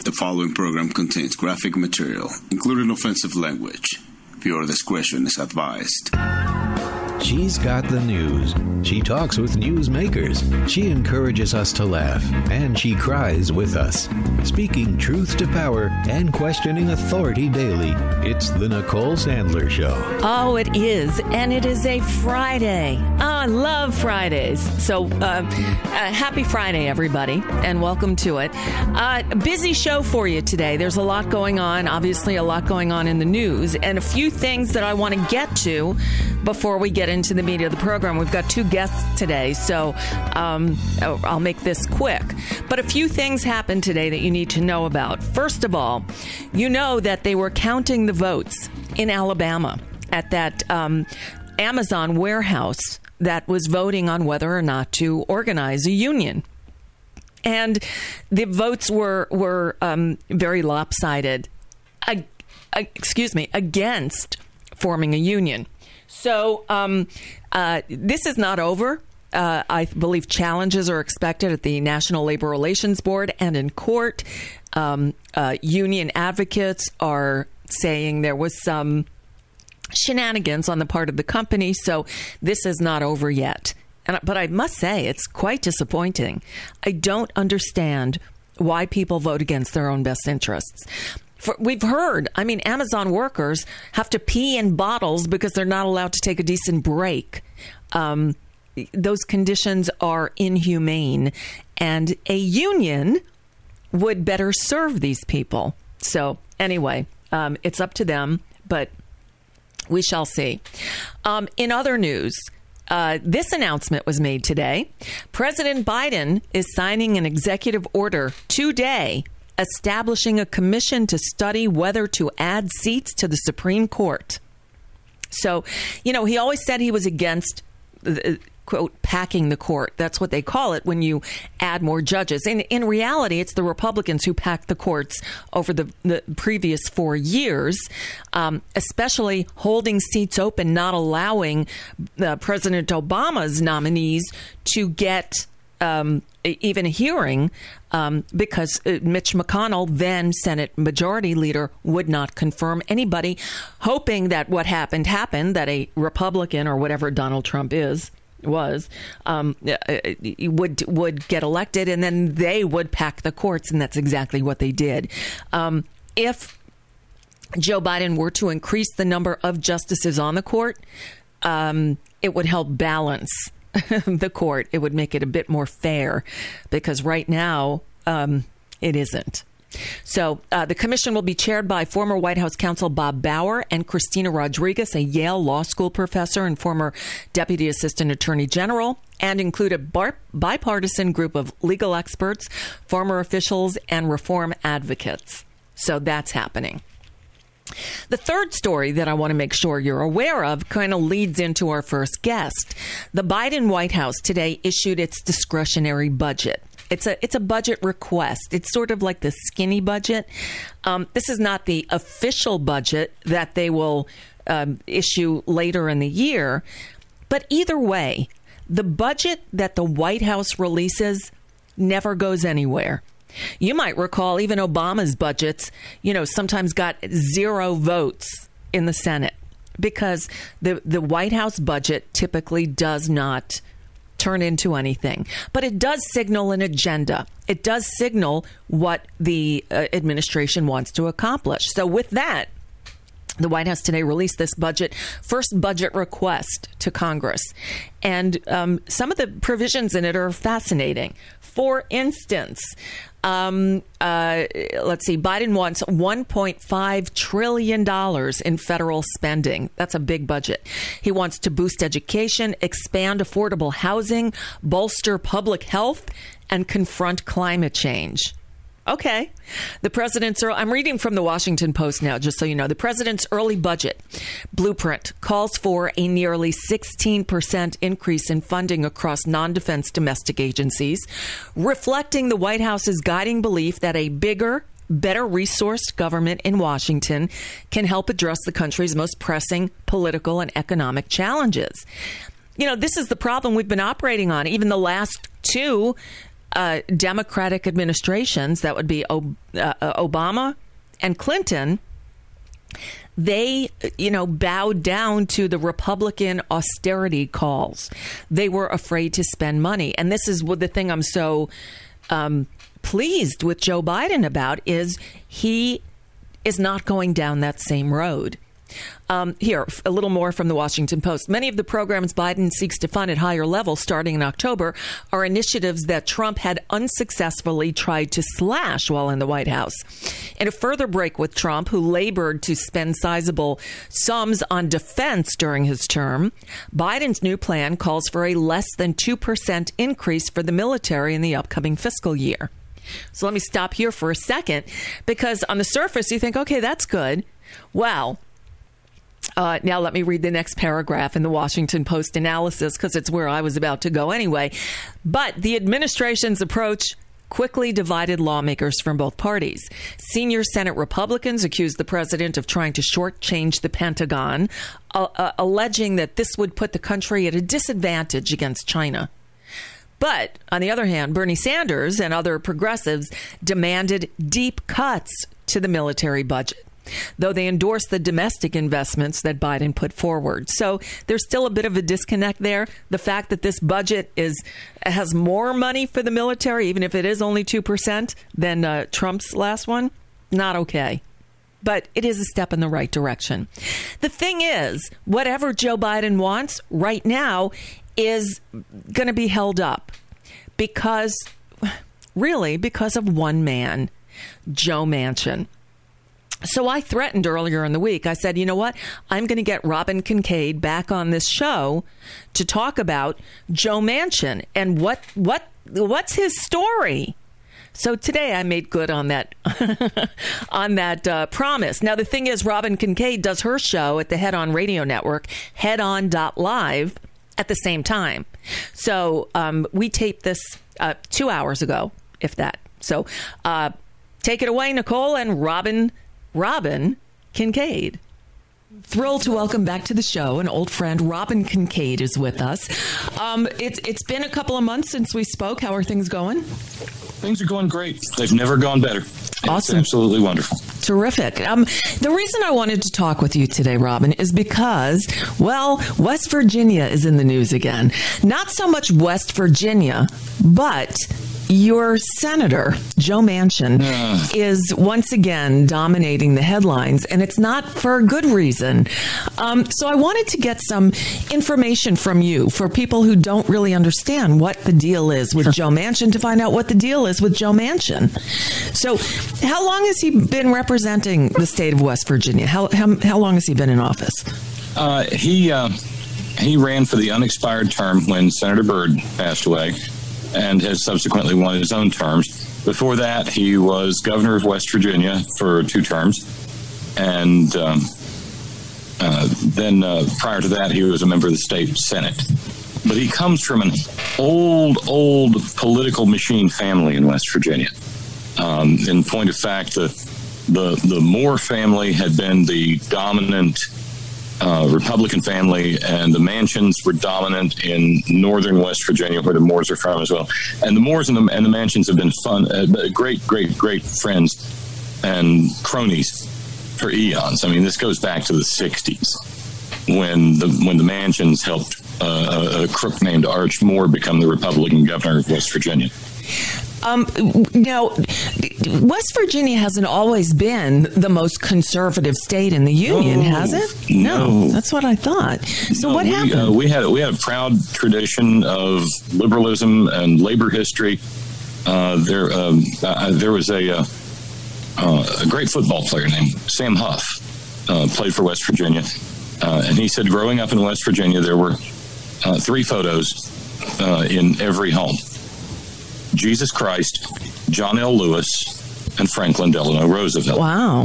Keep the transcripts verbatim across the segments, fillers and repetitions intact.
The following program contains graphic material, including offensive language. Viewer discretion is advised. She's got the news. She talks with newsmakers. She encourages us to laugh, and she cries with us. Speaking truth to power and questioning authority daily, it's the Nicole Sandler Show. Oh, it is, and it is a Friday. Oh, I love Fridays. So, uh, uh, happy Friday, everybody, and welcome to it. Uh, busy show for you today. There's a lot going on, obviously a lot going on in the news, and a few things that I want to get to before we get into the meat of the program. We've got two guests today, so um, I'll make this quick. But a few things happened today that you need to know about. First of all, you know that they were counting the votes in Alabama at that um, Amazon warehouse that was voting on whether or not to organize a union. And the votes were, were um, very lopsided, uh, uh, excuse me, against forming a union. So um, uh, this is not over. Uh, I believe challenges are expected at the National Labor Relations Board and in court. Um, uh, union advocates are saying there was some shenanigans on the part of the company, so this is not over yet. And, but I must say, it's quite disappointing. I don't understand why people vote against their own best interests. For, we've heard, I mean, Amazon workers have to pee in bottles because they're not allowed to take a decent break. Um, those conditions are inhumane, and a union would better serve these people. So anyway, um, it's up to them, but we shall see. Um, in other news, Uh, this announcement was made today. President Biden is signing an executive order today establishing a commission to study whether to add seats to the Supreme Court. So, you know, he always said he was against, uh, quote, packing the court. That's what they call it when you add more judges. And in reality, it's the Republicans who packed the courts over the, the previous four years, um, especially holding seats open, not allowing uh, President Obama's nominees to get um, even a hearing um, because uh, Mitch McConnell, then Senate Majority Leader, would not confirm anybody, hoping that what happened happened, that a Republican or whatever Donald Trump is, was, um, would would get elected, and then they would pack the courts, and that's exactly what they did. Um, if Joe Biden were to increase the number of justices on the court, um, it would help balance the court. It would make it a bit more fair, because right now um, it isn't. So uh, the commission will be chaired by former White House counsel Bob Bauer and Christina Rodriguez, a Yale Law School professor and former Deputy Assistant Attorney General, and include a bar- bipartisan group of legal experts, former officials, and reform advocates. So that's happening. The third story that I want to make sure you're aware of kind of leads into our first guest. The Biden White House today issued its discretionary budget. It's a it's a budget request. It's sort of like the skinny budget. Um, this is not the official budget that they will um, issue later in the year. But either way, the budget that the White House releases never goes anywhere. You might recall even Obama's budgets, you know, sometimes got zero votes in the Senate because the, the White House budget typically does not turn into anything. But it does signal an agenda. It does signal what the uh, administration wants to accomplish. So with that, the White House today released this budget, first budget request to Congress. And um, some of the provisions in it are fascinating. For instance, um, uh, let's see, Biden wants one point five trillion dollars in federal spending. That's a big budget. He wants to boost education, expand affordable housing, bolster public health, and confront climate change. Okay. The president's, I'm reading from the Washington Post now, just so you know. The president's early budget blueprint calls for a nearly sixteen percent increase in funding across non-defense domestic agencies, reflecting the White House's guiding belief that a bigger, better resourced government in Washington can help address the country's most pressing political and economic challenges. You know, this is the problem we've been operating on. Even the last two uh, Democratic administrations, that would be o- uh, Obama and Clinton, they, you know, bowed down to the Republican austerity calls. They were afraid to spend money. And this is the thing I'm so um, pleased with Joe Biden about, is he is not going down that same road. Um, here, a little more from the Washington Post. Many of the programs Biden seeks to fund at higher levels starting in October are initiatives that Trump had unsuccessfully tried to slash while in the White House. In a further break with Trump, who labored to spend sizable sums on defense during his term, Biden's new plan calls for a less than two percent increase for the military in the upcoming fiscal year. So let me stop here for a second, because on the surface, you think, okay, that's good. Well, Uh, now let me read the next paragraph in the Washington Post analysis, because it's where I was about to go anyway. But the administration's approach quickly divided lawmakers from both parties. Senior Senate Republicans accused the president of trying to shortchange the Pentagon, uh, uh, alleging that this would put the country at a disadvantage against China. But on the other hand, Bernie Sanders and other progressives demanded deep cuts to the military budget, though they endorsed the domestic investments that Biden put forward. So there's still a bit of a disconnect there. The fact that this budget is has more money for the military, even if it is only two percent than uh, Trump's last one, not okay. But it is a step in the right direction. The thing is, whatever Joe Biden wants right now is going to be held up because, really, because of one man, Joe Manchin. So I threatened earlier in the week, I said, you know what? I'm going to get Robin Kincaid back on this show to talk about Joe Manchin and what what what's his story. So today I made good on that on that uh, promise. Now, the thing is, Robin Kincaid does her show at the Head On Radio Network, head on dot live, at the same time. So um, we taped this uh, two hours ago, if that. So uh, take it away, Nicole and Robin Robin Kincaid. Thrilled to welcome back to the show an old friend. Robin Kincaid is with us. Um, it's it's been a couple of months since we spoke. How are things going? Things are going great. They've never gone better. Awesome. It's absolutely wonderful. Terrific. Um, the reason I wanted to talk with you today, Robin, is because, well, West Virginia is in the news again. Not so much West Virginia, but your senator, Joe Manchin, uh. is once again dominating the headlines, and it's not for a good reason. Um, so I wanted to get some information from you for people who don't really understand what the deal is with Joe Manchin, to find out what the deal is with Joe Manchin. So how long has he been representing the state of West Virginia? How how, how long has he been in office? Uh, he, uh, he ran for the unexpired term when Senator Byrd passed away, and has subsequently won his own terms. Before that, he was governor of West Virginia for two terms. And um, uh, then uh, prior to that, he was a member of the state Senate. But he comes from an old, old political machine family in West Virginia. Um, in point of fact, the, the, the Moore family had been the dominant Uh, Republican family, and the Manchins were dominant in northern West Virginia, where the Moores are from as well. And the Moores and the, and the Manchins have been fun, uh, great, great, great friends and cronies for eons. I mean, this goes back to the sixties when the when the Manchins helped uh, a, a crook named Arch Moore become the Republican governor of West Virginia. Um, now, West Virginia hasn't always been the most conservative state in the Union, no, has it? No. no, that's what I thought. So no, what we, happened? Uh, we had we had a proud tradition of liberalism and labor history. Uh, there, um, uh, there was a uh, uh, a great football player named Sam Huff, uh, played for West Virginia, uh, and he said, growing up in West Virginia, there were uh, three photos uh, in every home: Jesus Christ, John L. Lewis, and Franklin Delano Roosevelt. Wow.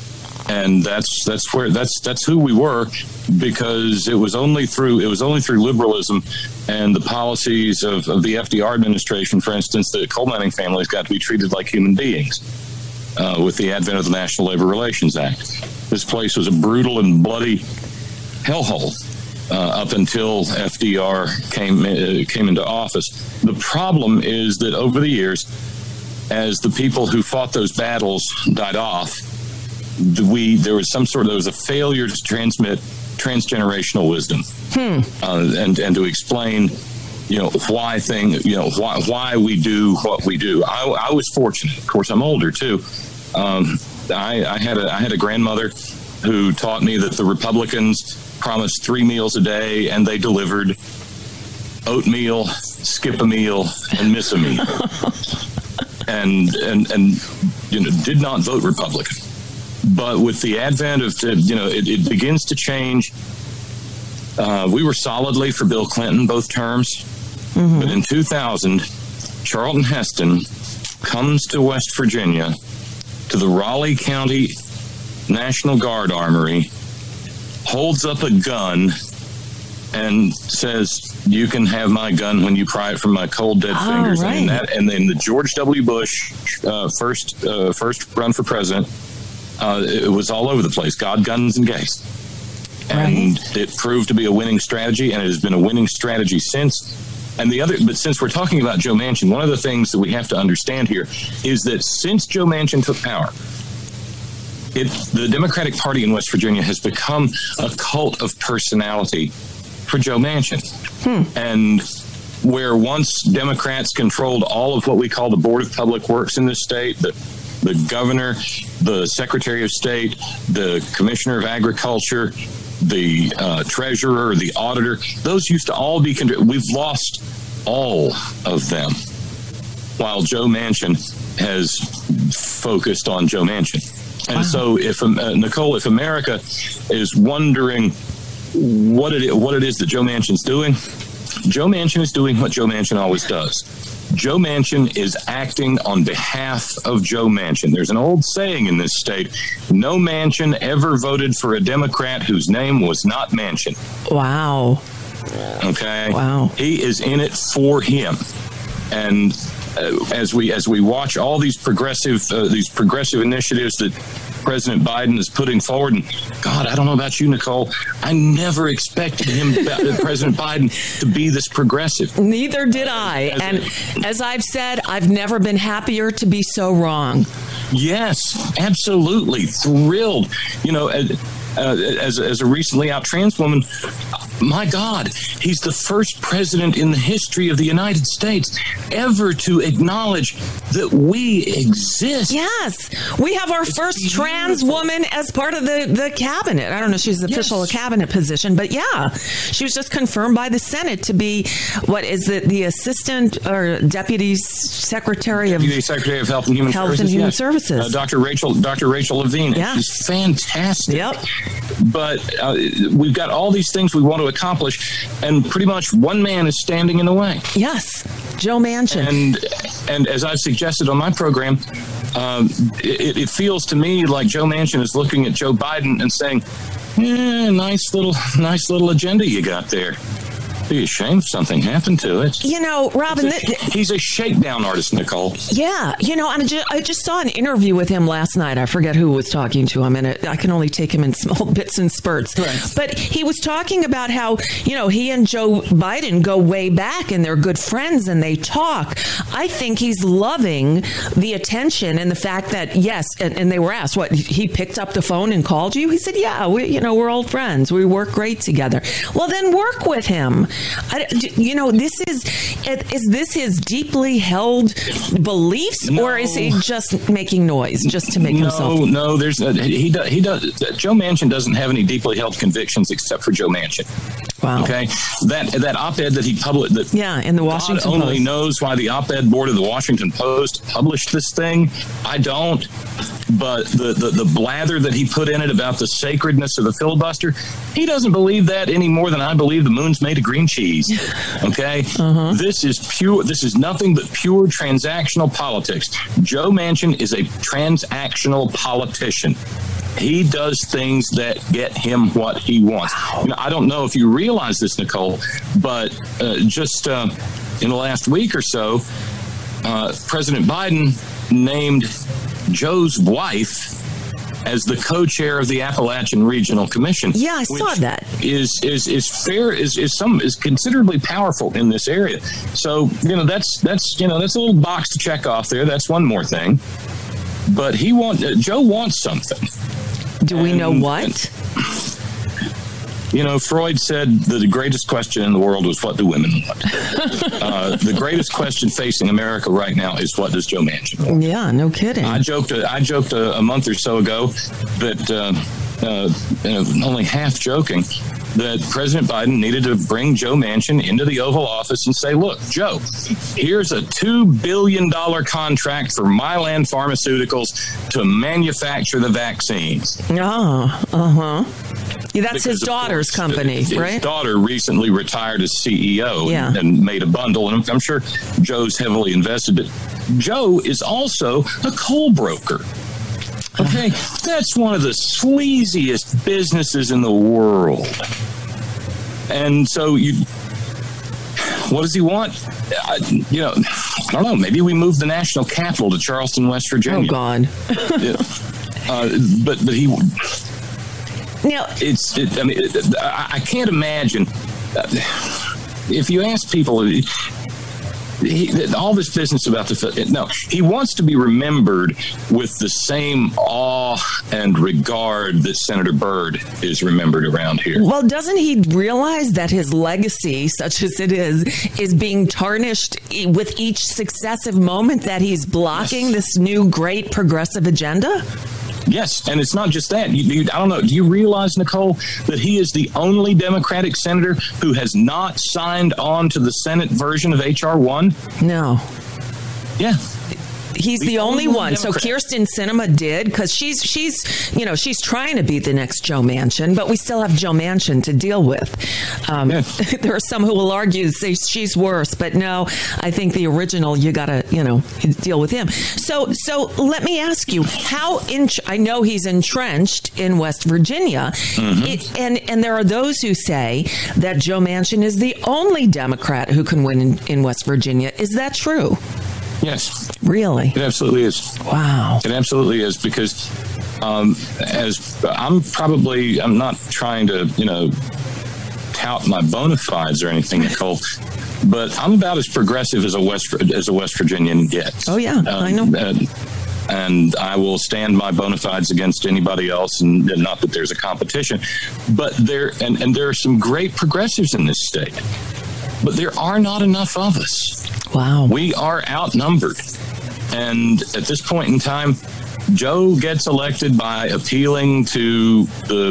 And that's that's where that's that's who we were, because it was only through it was only through liberalism and the policies of, of the F D R administration, for instance, that coal mining families got to be treated like human beings uh, with the advent of the National Labor Relations Act. This place was a brutal and bloody hellhole. uh, up until F D R came uh, came into office. The problem is that over the years, as the people who fought those battles died off, we there was some sort of there was a failure to transmit transgenerational wisdom, hmm. uh, and and to explain, you know, why thing, you know, why why we do what we do. I, I was fortunate. Of course, I'm older too. Um, I, I had a I had a grandmother who taught me that the Republicans promised three meals a day, and they delivered oatmeal, skip a meal, and miss a meal, and and and you know did not vote Republican. But with the advent of, you know, it, it begins to change. Uh, we were solidly for Bill Clinton both terms. Mm-hmm. But in two thousand, Charlton Heston comes to West Virginia, to the Raleigh County National Guard Armory, holds up a gun, and says, "You can have my gun when you pry it from my cold, dead oh, fingers." Right. And, that, and then the George W. Bush uh, first uh, first run for president, uh, it was all over the place. God, guns, and gays. And right. It proved to be a winning strategy, and it has been a winning strategy since. And the other, but since we're talking about Joe Manchin, one of the things that we have to understand here is that since Joe Manchin took power, it, the Democratic Party in West Virginia has become a cult of personality for Joe Manchin. Hmm. And where once Democrats controlled all of what we call the Board of Public Works in this state, the, the governor, the Secretary of State, the Commissioner of Agriculture, the uh, treasurer, the auditor, those used to all be, con- we've lost all of them, while Joe Manchin has focused on Joe Manchin. And wow. so if, uh, Nicole, if America is wondering what it, what it is that Joe Manchin's doing, Joe Manchin is doing what Joe Manchin always does. Joe Manchin is acting on behalf of Joe Manchin. There's an old saying in this state, no Manchin ever voted for a Democrat whose name was not Manchin. Wow. Okay? Wow. He is in it for him. And uh, as we as we watch all these progressive uh, these progressive initiatives that President Biden is putting forward, and God, I don't know about you, Nicole, I never expected him, President Biden, to be this progressive. Neither did I. As and a, as I've said, I've never been happier to be so wrong. Yes, absolutely. Thrilled. You know, uh, uh, as, as a recently out trans woman, my God, he's the first president in the history of the United States ever to acknowledge that we exist. Yes. We have our first it's trans beautiful. woman as part of the, the cabinet. I don't know if she's the official yes. cabinet position, but yeah, she was just confirmed by the Senate to be, what is it, the assistant or deputy secretary of Deputy Secretary of Health and Human Health Services. and Human yes. Services. Uh, Doctor Rachel Doctor Rachel Levine. Yeah. She's fantastic. Yep. But uh, we've got all these things we want to accomplish, and pretty much one man is standing in the way. Yes, Joe Manchin. And and as I've suggested on my program, um, it, it feels to me like Joe Manchin is looking at Joe Biden and saying, "Yeah, nice little, nice little agenda you got there. Be ashamed if something happened to it." You know, Robin, he's a, th- he's a shakedown artist, Nicole. Yeah, you know, I'm just, I just saw an interview with him last night. I forget who was talking to him, and it, I can only take him in small bits and spurts. Right. But he was talking about how, you know, he and Joe Biden go way back, and they're good friends, and they talk. I think he's loving the attention and the fact that, yes, and, and they were asked, what, he picked up the phone and called you? He said, yeah, we, you know, we're old friends. We work great together. Well, then work with him. I, you know, this is, is this his deeply held beliefs, no. or is he just making noise just to make no, himself? No, no, there's, uh, he does, he does, Joe Manchin doesn't have any deeply held convictions except for Joe Manchin. Wow. Okay. That, that op-ed that he published, that yeah, in the Washington God Post. only knows why the op-ed board of the Washington Post published this thing. I don't. But the, the, the blather that he put in it about the sacredness of the filibuster, he doesn't believe that any more than I believe the moon's made of green cheese. Okay? Uh-huh. This is pure, this is nothing but pure transactional politics. Joe Manchin is a transactional politician. He does things that get him what he wants. Wow. You know, I don't know if you realize this, Nicole, but uh, just uh, in the last week or so, uh, President Biden named Joe's wife as the co-chair of the Appalachian Regional Commission. Yeah, I saw that. Is is is fair is is some is considerably powerful in this area. So you know that's that's you know that's a little box to check off there. That's one more thing. But he want uh, Joe wants something. Do we and, know what? And, You know, Freud said that the greatest question in the world was, what do women want? uh, the greatest question facing America right now is, what does Joe Manchin want? Yeah, no kidding. I joked. I joked a, a month or so ago that uh, uh, only half joking that President Biden needed to bring Joe Manchin into the Oval Office and say, "Look, Joe, here's a two billion dollar contract for Mylan Pharmaceuticals to manufacture the vaccines." Oh, uh huh. Yeah, that's Because his daughter's course, company, his right? His daughter recently retired as C E O yeah. and, and made a bundle, and I'm, I'm sure Joe's heavily invested. But Joe is also a coal broker. Okay, that's one of the sleaziest businesses in the world. And so you, what does he want? I, you know, I don't know. Maybe we move the national capital to Charleston, West Virginia. Oh, God. yeah. uh, but but he. Now, it's. It, I mean, it, I, I can't imagine uh, if you ask people. He, all this business about the no, he wants to be remembered with the same awe and regard that Senator Byrd is remembered around here. Well, doesn't he realize that his legacy, such as it is, is being tarnished with each successive moment that he's blocking yes. this new great progressive agenda? Yes, and it's not just that. You, you, I don't know. Do you realize, Nicole, that he is the only Democratic senator who has not signed on to the Senate version of H R one? No. Yeah. He's the, the only, only one. Democrat. So Kyrsten Sinema did, because she's she's you know she's trying to be the next Joe Manchin, but we still have Joe Manchin to deal with. Um, yeah. There are some who will argue say she's worse, but no, I think the original you got to you know deal with him. So so let me ask you, how in, I know he's entrenched in West Virginia, mm-hmm. it, and and there are those who say that Joe Manchin is the only Democrat who can win in, in West Virginia. Is that true? Yes. Really? It absolutely is. Wow. It absolutely is, because um, as I'm probably, I'm not trying to, you know, tout my bona fides or anything, Nicole, but I'm about as progressive as a West as a West Virginian gets. Oh, yeah, um, I know. And, and I will stand my bona fides against anybody else, and, and not that there's a competition, but there, and, and there are some great progressives in this state, but there are not enough of us. Wow. We are outnumbered. And at this point in time, Joe gets elected by appealing to the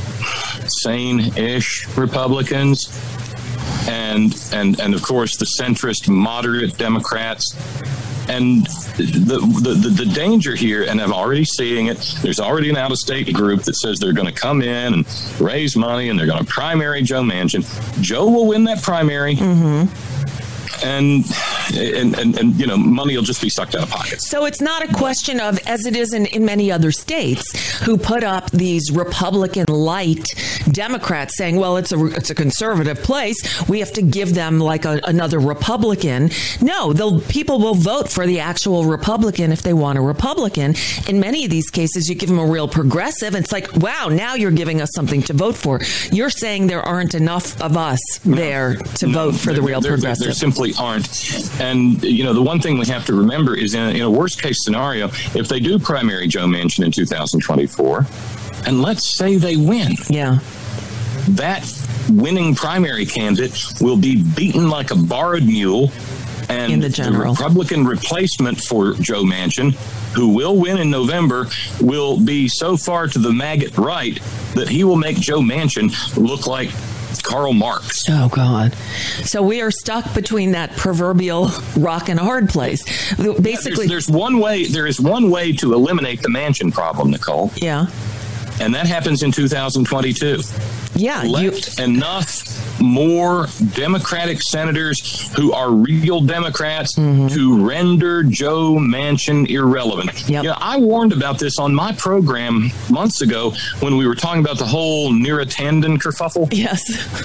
sane-ish Republicans and, and, and of course, the centrist, moderate Democrats. And the, the, the danger here, and I'm already seeing it, there's already an out-of-state group that says they're going to come in and raise money and they're going to primary Joe Manchin. Joe will win that primary. Mm-hmm. And, and, and, and, you know, money will just be sucked out of pockets. So it's not a question of, as it is in, in many other states, who put up these Republican light Democrats saying, well, it's a, it's a conservative place, we have to give them like a, another Republican. No, the people will vote for the actual Republican if they want a Republican. In many of these cases, you give them a real progressive, and it's like, wow, now you're giving us something to vote for. You're saying there aren't enough of us there to no, vote for the real there, progressive. There simply aren't. And, you know, the one thing we have to remember is in a, in a worst case scenario, if they do primary Joe Manchin in two thousand twenty-four, and let's say they win. Yeah. That winning primary candidate will be beaten like a borrowed mule. And in the, general. the Republican replacement for Joe Manchin, who will win in November, will be so far to the maggot right that he will make Joe Manchin look like Karl Marx. Oh, God. So we are stuck between that proverbial rock and a hard place. Basically, yeah, there's, there's one way. There is one way to eliminate the Manchin problem, Nicole. Yeah. And that happens in two thousand twenty-two. Yeah. Elect you... enough more Democratic senators who are real Democrats mm-hmm. to render Joe Manchin irrelevant. Yep. You know, I warned about this on my program months ago when we were talking about the whole Neera Tanden kerfuffle. Yes.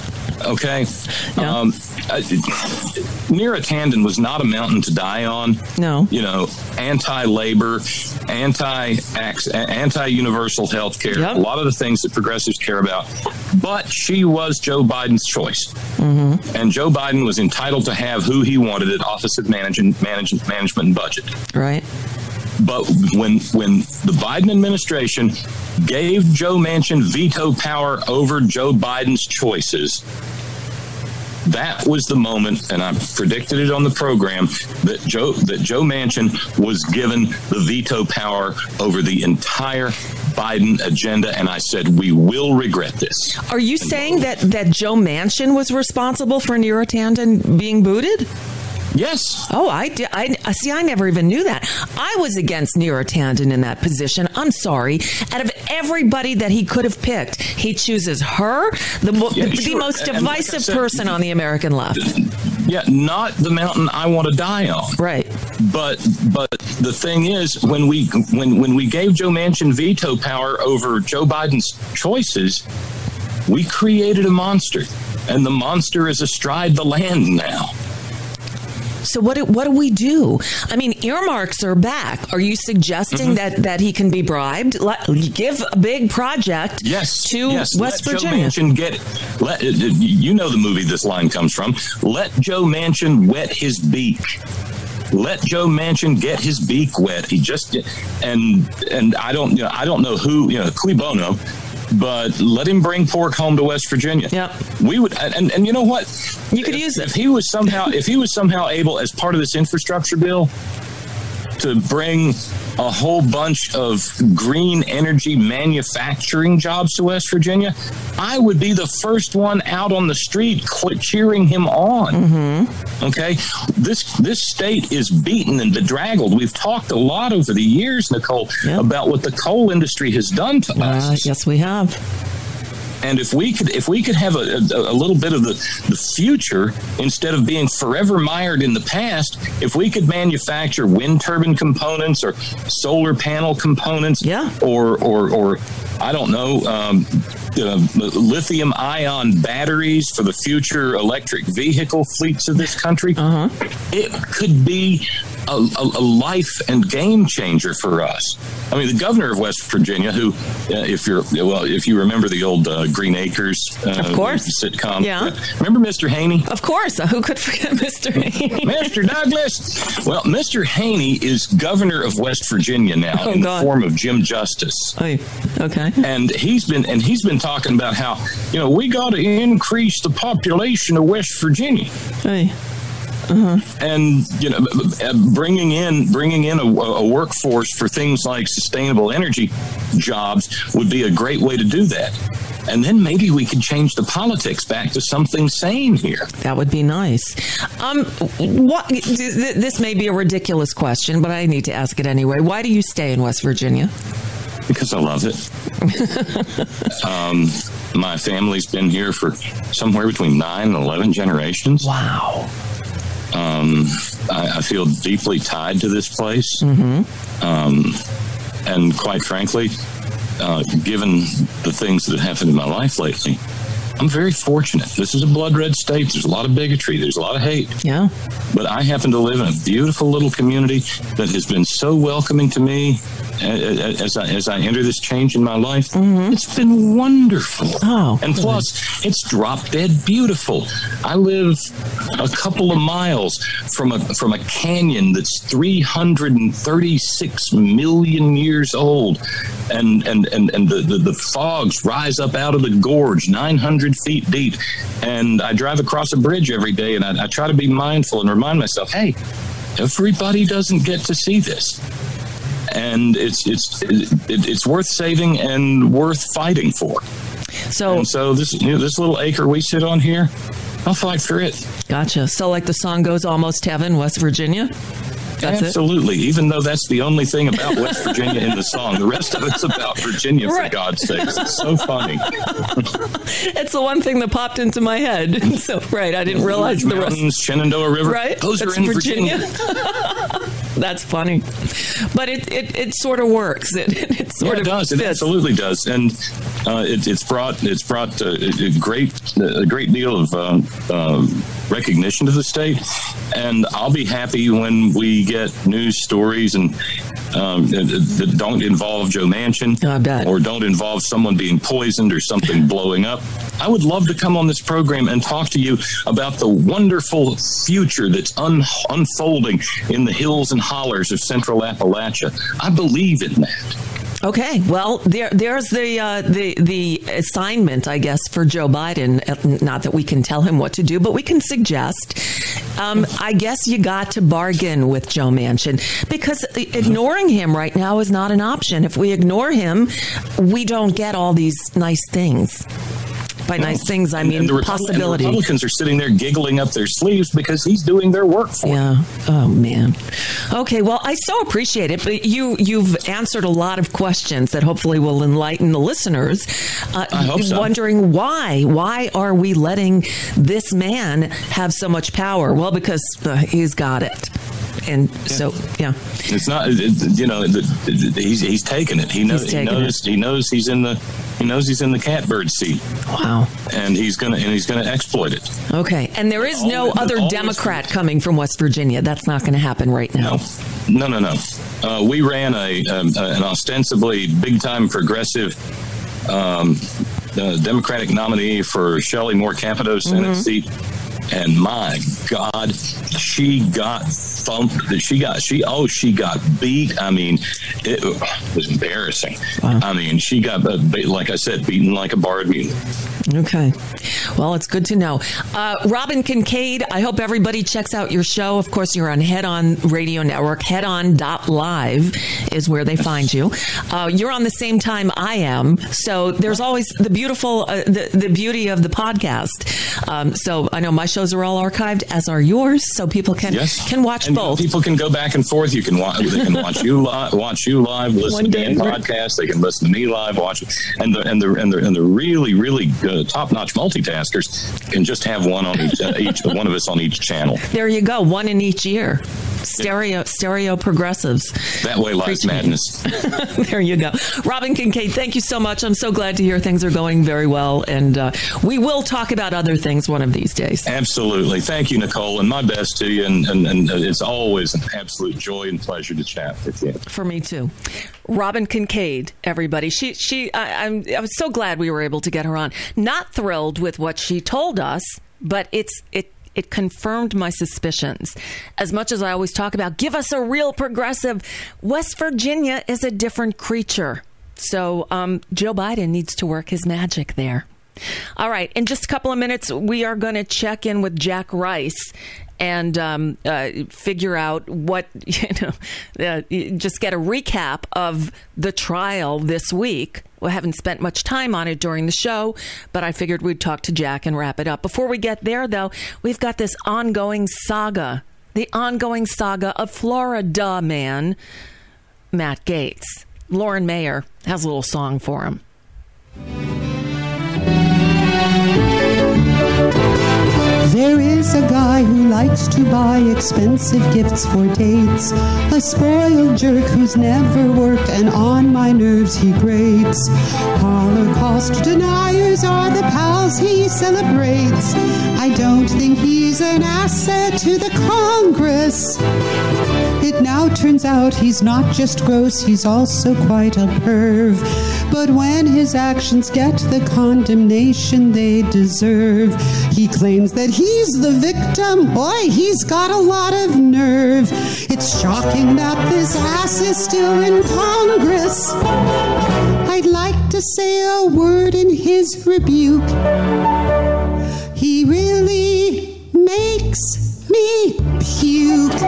Okay. No. Um, uh, Neera Tanden was not a mountain to die on. No. You know, anti-labor, anti anti-universal health care, Yep. a lot of the things that progressives care about. But she was Joe Biden's choice. Mm-hmm. And Joe Biden was entitled to have who he wanted at Office of Management, Management, Management and Budget. Right. But when when the Biden administration gave Joe Manchin veto power over Joe Biden's choices, that was the moment, and I predicted it on the program, that Joe that Joe Manchin was given the veto power over the entire Biden agenda, and I said, we will regret this. Are you saying that, that Joe Manchin was responsible for Neera Tanden being booted? Yes. Oh, I did. I see. I never even knew that. I was against Neera Tanden in that position. I'm sorry. Out of everybody that he could have picked, he chooses her, the, Yeah, the, sure. the most And like I divisive said, person on the American left. Yeah, not the mountain I want to die on. Right. But but the thing is, when we when when we gave Joe Manchin veto power over Joe Biden's choices, we created a monster, and the monster is astride the land now. So what do, what do we do? I mean, earmarks are back. Are you suggesting mm-hmm. that, that he can be bribed? Let, give a big project yes, to yes. West let Virginia. Joe Manchin get it. Let, you know the movie this line comes from. Let Joe Manchin wet his beak. Let Joe Manchin get his beak wet. He just and and I don't you know I don't know who you know cui bono. But let him bring pork home to West Virginia. Yep. We would, and, and you know what? You could if, use it. If he was somehow, if he was somehow able, as part of this infrastructure bill, to bring a whole bunch of green energy manufacturing jobs to West Virginia, I would be the first one out on the street cheering him on. Mm-hmm. Okay, this this state is beaten and bedraggled. We've talked a lot over the years, Nicole, yep. about what the coal industry has done to uh, us. Yes, we have. And if we could, if we could have a, a, a little bit of the, the future instead of being forever mired in the past, if we could manufacture wind turbine components or solar panel components, yeah. or or or I don't know, um, uh, lithium ion batteries for the future electric vehicle fleets of this country, uh-huh. it could be a, a, a life and game changer for us. I mean, the governor of West Virginia, who, uh, if you're well, if you remember the old uh, Green Acres, uh, of course, sitcom, yeah. Remember Mister Haney? Of course, who could forget Mister Haney? Mister Douglas. Well, Mister Haney is governor of West Virginia now oh, in God. the form of Jim Justice. Oh, okay, and he's been and he's been talking about how you know we got to increase the population of West Virginia. Hey. Uh-huh. And you know, bringing in bringing in a, a workforce for things like sustainable energy jobs would be a great way to do that. And then maybe we could change the politics back to something sane here. That would be nice. Um, what? This may be a ridiculous question, but I need to ask it anyway. Why do you stay in West Virginia? Because I love it. um, my family's been here for somewhere between nine and eleven generations. Wow. Um, I, I feel deeply tied to this place. Mm-hmm. Um, and quite frankly, uh, given the things that have happened in my life lately, I'm very fortunate. This is a blood red state. There's a lot of bigotry. There's a lot of hate. Yeah. But I happen to live in a beautiful little community that has been so welcoming to me as I, as I enter this change in my life. Mm-hmm. It's been wonderful. Oh, and plus, good. It's drop dead beautiful. I live a couple of miles from a from a canyon that's three hundred thirty-six million years old. And and, and, and the, the, the fogs rise up out of the gorge nine hundred feet deep. And I drive across a bridge every day, and I, I try to be mindful and remind myself, hey, everybody doesn't get to see this. And it's it's it, it's worth saving and worth fighting for. So, and so this you know, this little acre we sit on here, I'll fight for it. Gotcha. So, like the song goes, "Almost Heaven, West Virginia." That's Absolutely. It? Even though that's the only thing about West Virginia in the song, the rest of it's about Virginia. Right. For God's sakes, it's so funny. It's the one thing that popped into my head. So, right, I didn't realize the Mountains, rest. Shenandoah River, right? Those that's are in Virginia. Virginia. That's funny. But it, it, it sort of works. It, it sort yeah, it of does. It fits. absolutely does. And uh, it, it's brought it's brought uh, a great a great deal of uh, uh, recognition to the state. And I'll be happy when we get news stories and um, that don't involve Joe Manchin I bet. or don't involve someone being poisoned or something blowing up. I would love to come on this program and talk to you about the wonderful future that's un- unfolding in the hills and hollers of Central Appalachia. I believe in that. Okay, well, there, there's the uh, the the assignment, I guess, for Joe Biden. Not that we can tell him what to do, but we can suggest. Um, I guess you got to bargain with Joe Manchin, because ignoring him right now is not an option. If we ignore him, we don't get all these nice things. By nice things, I mean and the Repu- possibility. And the Republicans are sitting there giggling up their sleeves because he's doing their work for them. Yeah. Oh man. Okay. Well, I so appreciate it. But you you've answered a lot of questions that hopefully will enlighten the listeners. Uh, I hope so. Wondering why why are we letting this man have so much power? Well, because uh, he's got it. And yeah. so, yeah, it's not. It, you know, it, it, he's he's taken it. He knows. He knows. It. He knows he's in the. He knows he's in the catbird seat. Wow. And he's gonna and he's gonna exploit it. Okay. And there is no all, other Democrat coming from West Virginia. That's not going to happen right now. No, no, no, no. Uh, we ran a um, an ostensibly big time progressive um, uh, Democratic nominee for Shelley Moore Capito Senate mm-hmm. seat. And my God, she got thumped. She got, she, oh, she got beat. I mean, it was embarrassing. Wow. I mean, she got, like I said, beaten like a barred mule. Okay. Well, it's good to know. Uh, Robin Kincaid, I hope everybody checks out your show. Of course, you're on Head On Radio Network. head on dot live is where they find you. Uh, you're on the same time I am. So there's always the beautiful, uh, the, the beauty of the podcast. Um, so I know my shows are all archived, as are yours. So people can, yes. can watch and both. People can go back and forth. You can watch, they can watch you live, watch you live, listen One to me in podcast. They can listen to me live, watch it. And the, and the, and the, and the really, really good, top-notch multitaskers can just have one on each, uh, each one of us on each channel. There you go, one in each ear. Stereo, yep. stereo progressives. That way lies madness. There you go. Robin Kincaid, thank you so much. I'm so glad to hear things are going very well, and uh, we will talk about other things one of these days. Absolutely. Thank you, Nicole, and my best to you, and, and, and it's always an absolute joy and pleasure to chat with you. For me, too. Robin Kincaid, everybody. She, she. I, I'm. I was so glad we were able to get her on. Not thrilled with what she told us, but it's it. It confirmed my suspicions. As much as I always talk about, give us a real progressive, West Virginia is a different creature. So um, Joe Biden needs to work his magic there. All right. In just a couple of minutes, we are going to check in with Jack Rice and um, uh, figure out what, you know, uh, just get a recap of the trial this week. We haven't spent much time on it during the show, but I figured we'd talk to Jack and wrap it up. Before we get there, though, we've got this ongoing saga, the ongoing saga of Florida man, Matt Gaetz. Lauren Mayer has a little song for him. There is a guy who likes to buy expensive gifts for dates, a spoiled jerk who's never worked, and on my nerves he grates. Holocaust deniers are the pals he celebrates. I don't think he's an asset to the Congress. It now turns out he's not just gross, he's also quite a perv. But when his actions get the condemnation they deserve, he claims that he's the victim. Boy, he's got a lot of nerve. It's shocking that this ass is still in Congress. I'd like to say a word in his rebuke. He really makes me puke.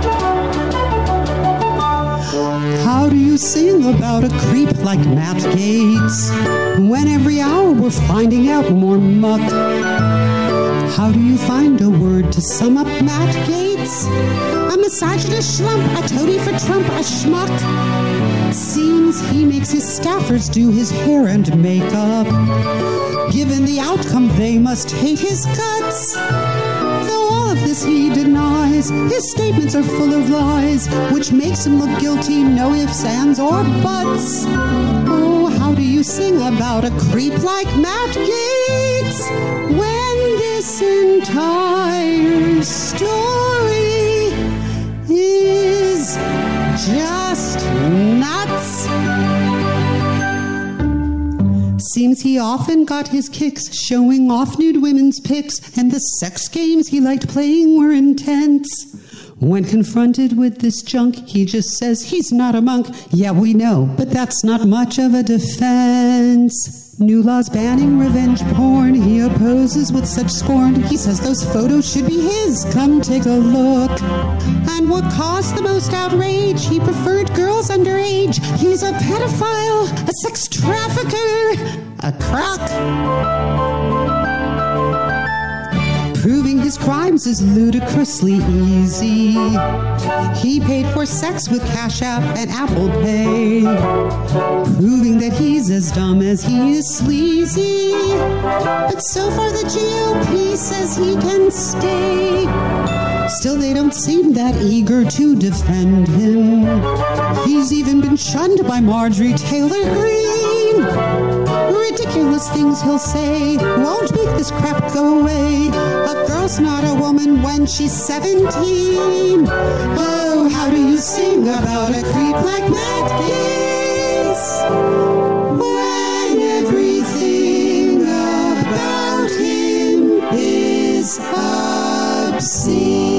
How do you sing about a creep like Matt Gaetz when every hour we're finding out more muck? How do you find a word to sum up Matt Gaetz? A misogynist schlump, a toady for Trump, a schmuck. Seems he makes his staffers do his hair and makeup. Given the outcome, they must hate his guts. Though all of this he denies, lies. His statements are full of lies, which makes him look guilty, no ifs, ands, or buts. Oh, how do you sing about a creep like Matt Gaetz when this entire story is just nuts? Seems he often got his kicks showing off nude women's pics, and the sex games he liked playing were intense. When confronted with this junk, he just says he's not a monk. Yeah, we know, but that's not much of a defense. New laws banning revenge porn, he opposes with such scorn. He says those photos should be his, come take a look. And what caused the most outrage? He preferred girls underage. He's a pedophile, a sex trafficker, a crock. Proving his crimes is ludicrously easy. He paid for sex with Cash App and Apple Pay, proving that he's as dumb as he is sleazy. But so far the G O P says he can stay. Still, they don't seem that eager to defend him. He's even been shunned by Marjorie Taylor Greene. Ridiculous things he'll say won't make this crap go away. A girl's not a woman when she's seventeen. Oh, how do you sing about a creep like Matt Gaetz when everything about him is obscene?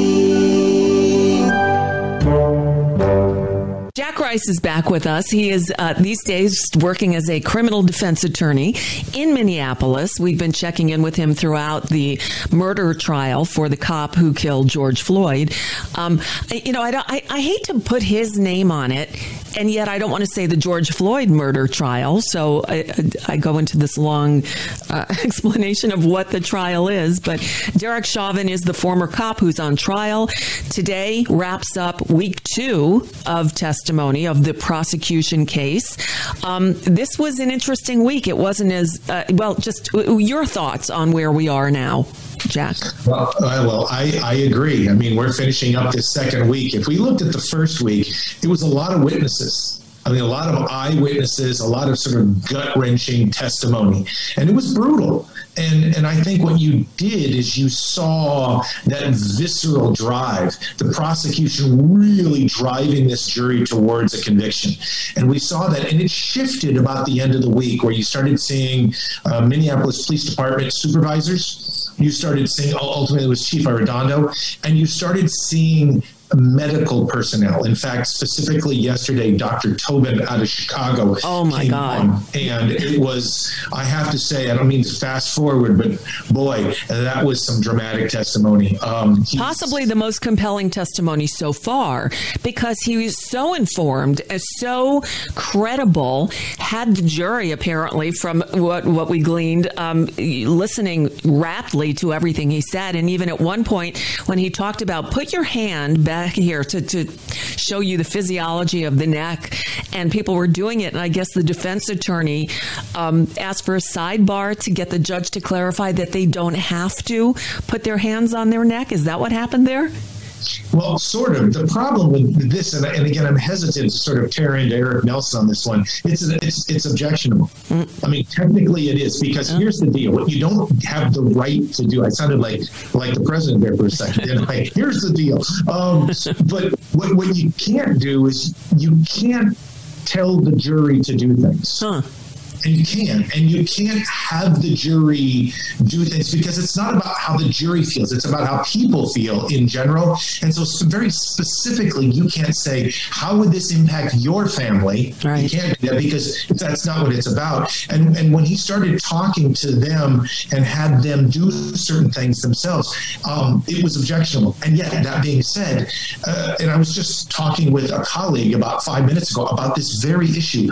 Jack Rice is back with us. He is uh, these days working as a criminal defense attorney in Minneapolis. We've been checking in with him throughout the murder trial for the cop who killed George Floyd. Um, you know, I, don't, I, I hate to put his name on it, and yet I don't want to say the George Floyd murder trial. So I, I go into this long uh, explanation of what the trial is. But Derek Chauvin is the former cop who's on trial. Today wraps up week two of testimony of the prosecution case. Um, this was an interesting week. It wasn't as, uh, well, just your thoughts on where we are now, Jack. Well, uh, well I, I agree. I mean, we're finishing up this second week. If we looked at the first week, it was a lot of witnesses. I mean, a lot of eyewitnesses, a lot of sort of gut-wrenching testimony. And it was brutal. And and I think what you did is you saw that visceral drive, the prosecution really driving this jury towards a conviction. And we saw that, and it shifted about the end of the week where you started seeing uh, Minneapolis Police Department supervisors. You started seeing, ultimately it was Chief Arredondo, and you started seeing medical personnel. In fact, specifically yesterday, Doctor Tobin out of Chicago. Oh my came God. on, and it was, I have to say, I don't mean to fast forward, but boy, that was some dramatic testimony. Um, Possibly the most compelling testimony so far, because he was so informed, so credible, had the jury apparently, from what, what we gleaned, um, listening raptly to everything he said. And even at one point when he talked about, put your hand back here to, to show you the physiology of the neck, and people were doing it. And I guess the defense attorney um, asked for a sidebar to get the judge to clarify that they don't have to put their hands on their neck. Is that what happened there? Well, sort of. The problem with this, and, and again, I'm hesitant to sort of tear into Eric Nelson on this one. It's it's it's objectionable. Mm. I mean, technically it is, because yeah. Here's the deal: what you don't have the right to do. I sounded like like the president there for a second. Didn't I? Here's the deal. Um, but what what you can't do is you can't tell the jury to do things. Huh. And you can't. And you can't have the jury do things, because it's not about how the jury feels. It's about how people feel in general. And so very specifically, you can't say, how would this impact your family? Right. You can't do that, because that's not what it's about. And, and when he started talking to them and had them do certain things themselves, um, it was objectionable. And yet, that being said, uh, and I was just talking with a colleague about five minutes ago about this very issue.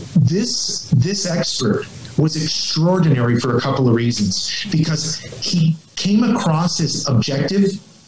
This, this expert was extraordinary for a couple of reasons, because he came across as objective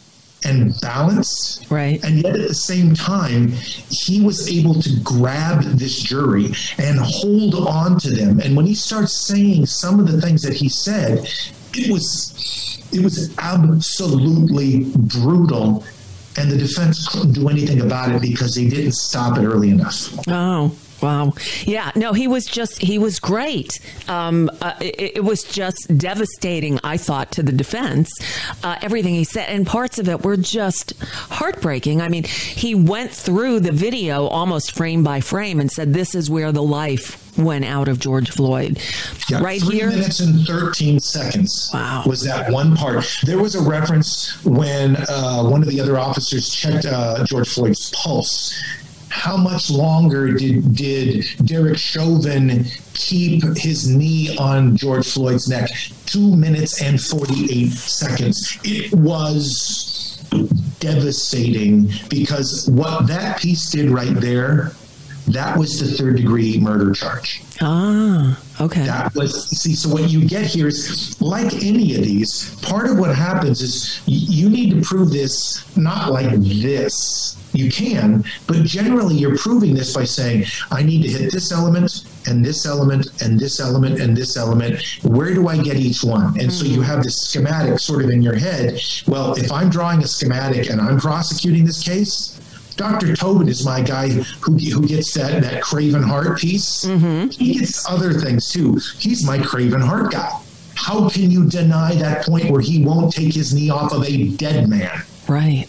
and balanced, right? And yet at the same time, he was able to grab this jury and hold on to them. And when he starts saying some of the things that he said, it was It was absolutely brutal, and the defense couldn't do anything about it because they didn't stop it early enough. Oh, wow. Yeah, no, he was just, he was great. Um, uh, it, it was just devastating, I thought, to the defense, uh, everything he said. And parts of it were just heartbreaking. I mean, he went through the video almost frame by frame and said, this is where the life went out of George Floyd. Yeah, right three here. Three minutes and thirteen seconds wow. was that one part. There was a reference when uh, one of the other officers checked uh, George Floyd's pulse. How much longer did, did Derek Chauvin keep his knee on George Floyd's neck? Two minutes and forty-eight seconds. It was devastating because what that piece did right there, that was the third degree murder charge. Ah, okay. That was, see, so what you get here is, like any of these, part of what happens is you need to prove this not like this. You can, but generally you're proving this by saying, I need to hit this element and this element and this element and this element. Where do I get each one? And mm-hmm. so you have this schematic sort of in your head. Well, if I'm drawing a schematic and I'm prosecuting this case, Doctor Tobin is my guy who who gets that, that Craven Heart piece. Mm-hmm. He gets other things too. He's my Craven Heart guy. How can you deny that point where he won't take his knee off of a dead man? Right.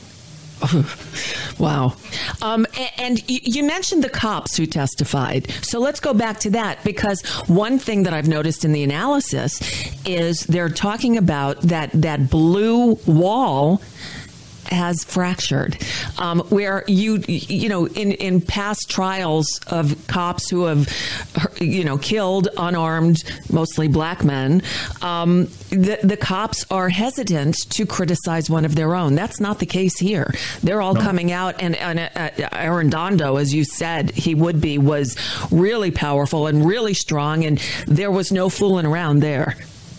Wow. Um, and, and you mentioned the cops who testified. So let's go back to that, because one thing that I've noticed in the analysis is they're talking about that, that blue wall has fractured, um, where you, you know, in, in past trials of cops who have, you know, killed unarmed, mostly black men, um, the, the cops are hesitant to criticize one of their own. That's not the case here. They're all no. coming out, and, and uh, Arredondo, as you said, he would be, was really powerful and really strong, and there was no fooling around there.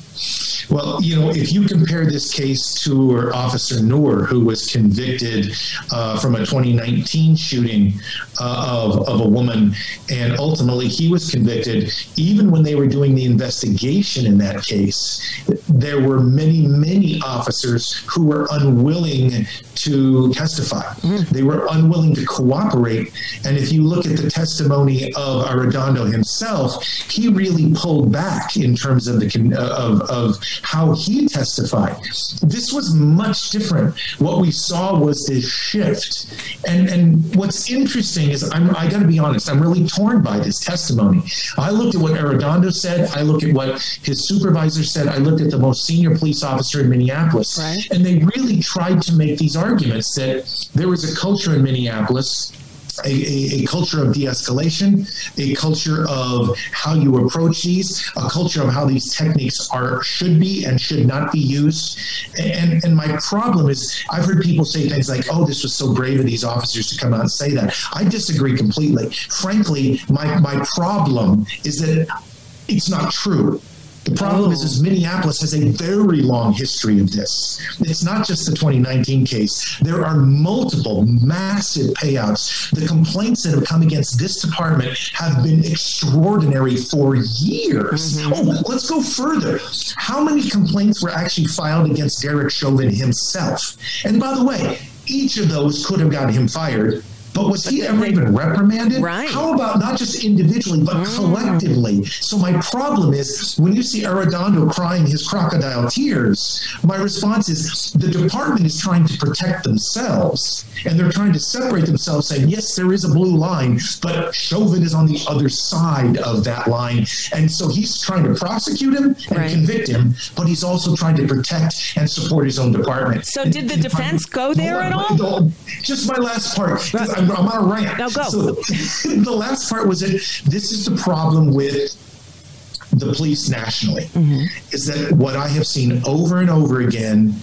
Well, you know, if you compare this case to Officer Noor, who was convicted uh, from a twenty nineteen shooting uh, of, of a woman, and ultimately he was convicted, even when they were doing the investigation in that case, there were many, many officers who were unwilling to testify. Mm. They were unwilling to cooperate. And if you look at the testimony of Arredondo himself, he really pulled back in terms of the of, of how he testified. This was much different. What we saw was this shift. And and what's interesting is, I'm, I got to be honest, I'm really torn by this testimony. I looked at what Arredondo said. I looked at what his supervisor said. I looked at the most senior police officer in Minneapolis. Right. And they really tried to make these arguments that there was a culture in Minneapolis, A, a, a culture of de-escalation, a culture of how you approach these, a culture of how these techniques are should be and should not be used. And, and my problem is, I've heard people say things like, oh, this was so brave of these officers to come out and say that. I disagree completely. Frankly, my, my problem is that it's not true. The problem oh. is, is Minneapolis has a very long history of this. It's not just the twenty nineteen case. There are multiple massive payouts. The complaints that have come against this department have been extraordinary for years. Mm-hmm. Oh, let's go further. How many complaints were actually filed against Derek Chauvin himself? And by the way, each of those could have gotten him fired. But was he ever even reprimanded? Right. How about not just individually, but mm. collectively? So my problem is, when you see Arredondo crying his crocodile tears, my response is, the department is trying to protect themselves, and they're trying to separate themselves, saying, yes, there is a blue line, but Chauvin is on the other side of that line. And so he's trying to prosecute him and right. convict him, but he's also trying to protect and support his own department. So did the defense go there at all? Just my last part. I'm, I'm on a rant. Now go. So the last part was that this is the problem with the police nationally, mm-hmm. is that what I have seen over and over again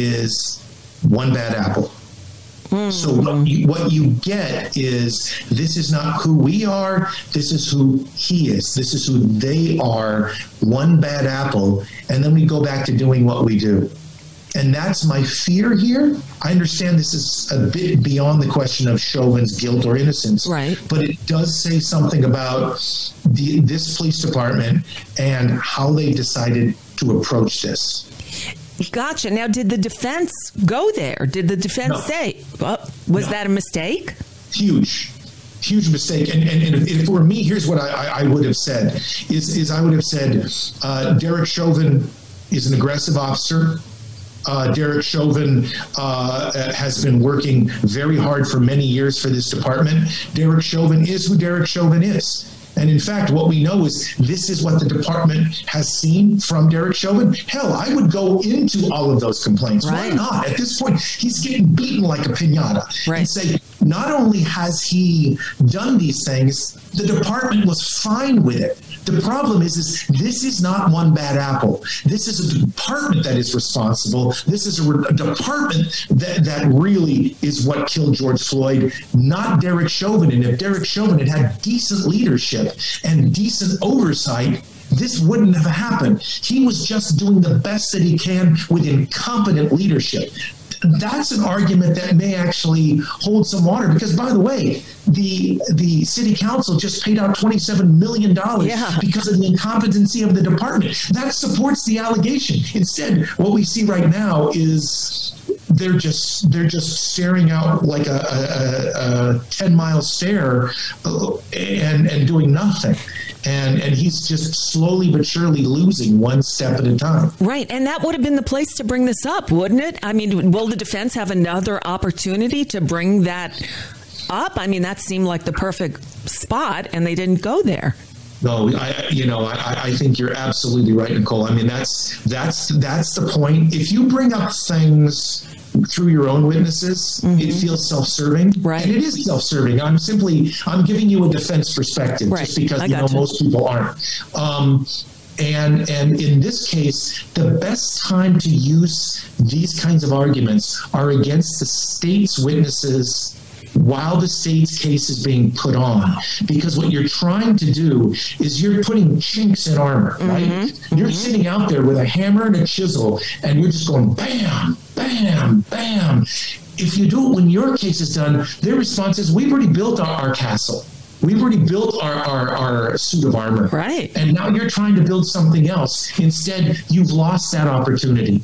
is one bad apple. Mm-hmm. So what you, what you get is, this is not who we are, this is who he is, this is who they are, one bad apple, and then we go back to doing what we do. And that's my fear here. I understand this is a bit beyond the question of Chauvin's guilt or innocence, right? But it does say something about the, this police department and how they decided to approach this. Gotcha. Now, did the defense go there? Did the defense No. say, well, was No. that a mistake? Huge. Huge mistake. And, and, and if, if it were me, here's what I, I, I would have said, is, is I would have said, uh, Derek Chauvin is an aggressive officer. Uh, Derek Chauvin uh, has been working very hard for many years for this department. Derek Chauvin is who Derek Chauvin is. And in fact, what we know is this is what the department has seen from Derek Chauvin. Hell, I would go into all of those complaints. Right. Why not? At this point, he's getting beaten like a piñata. Right. And say, not only has he done these things, the department was fine with it. The problem is, is this is not one bad apple. This is a department that is responsible. This is a, re- a department that, that really is what killed George Floyd, not Derek Chauvin. And if Derek Chauvin had had decent leadership and decent oversight, this wouldn't have happened. He was just doing the best that he can with incompetent leadership. That's an argument that may actually hold some water because, by the way, the the city council just paid out twenty-seven million dollars Yeah. because of the incompetency of the department. That supports the allegation. Instead, what we see right now is they're just they're just staring out like a, a, a ten mile stare uh, and and doing nothing. And and he's just slowly but surely losing one step at a time. Right. And that would have been the place to bring this up, wouldn't it? I mean, will the defense have another opportunity to bring that up? I mean, that seemed like the perfect spot, and they didn't go there. No, I, you know, I, I think you're absolutely right, Nicole. I mean, that's that's that's the point. If you bring up things through your own witnesses, mm-hmm. it feels self-serving, right? And it is self-serving. I'm simply I'm giving you a defense perspective, right. just because I you know gotcha. most people aren't. Um, and and in this case, the best time to use these kinds of arguments are against the state's witnesses while the state's case is being put on, because what you're trying to do is you're putting chinks in armor, right? Mm-hmm. You're mm-hmm. sitting out there with a hammer and a chisel, and you're just going bam, bam, bam. If you do it when your case is done, their response is, we've already built our, our castle. We've already built our, our, our suit of armor. Right. And now you're trying to build something else. Instead, you've lost that opportunity.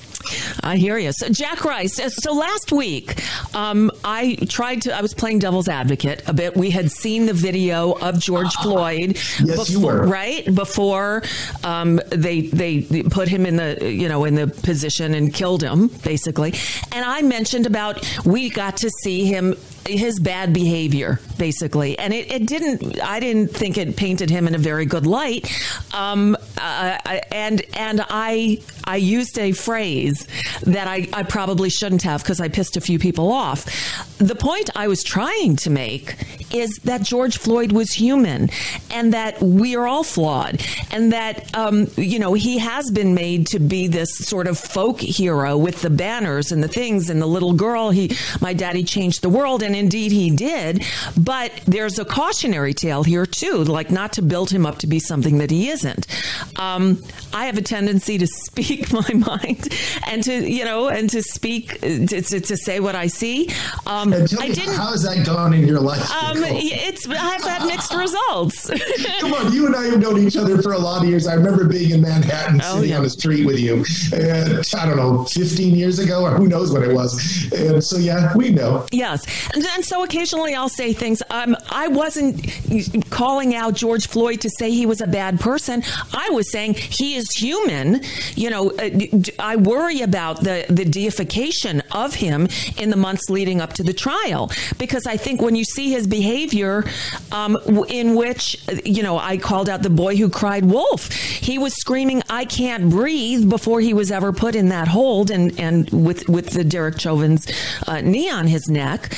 I hear you. So, Jack Rice, so last week, um, I tried to, I was playing devil's advocate a bit. We had seen the video of George Floyd. Yes, before, you were. Right? Before um, they, they put him in the, you know, in the position and killed him, basically. And I mentioned about, we got to see him, his bad behavior, basically. And it, it didn't, I didn't think it painted him in a very good light. Um, uh, and, and I, I used a phrase that I, I probably shouldn't have because I pissed a few people off. The point I was trying to make is that George Floyd was human and that we are all flawed and that, um, you know, he has been made to be this sort of folk hero with the banners and the things and the little girl. He, my daddy changed the world, and indeed he did. But there's a cautionary tale here, too, like not to build him up to be something that he isn't. Um, I have a tendency to speak my mind and to, you know, and to speak, to, to, to say what I see. Um, and tell I me, didn't. How has that gone in your life? Um, it's I've had mixed results. Come on, you and I have known each other for a lot of years. I remember being in Manhattan, oh, sitting yeah. on the street with you, and I don't know, fifteen years ago, or who knows what it was. And so, yeah, we know. Yes, and, and so occasionally I'll say things. Um, I wasn't calling out George Floyd to say he was a bad person. I was saying he is human. You know, I worry about the the deification of him in the months leading up to the trial, because I think when you see his behavior, um, in which, you know, I called out the boy who cried wolf. He was screaming, "I can't breathe," before he was ever put in that hold, and and with with the Derek Chauvin's uh, knee on his neck.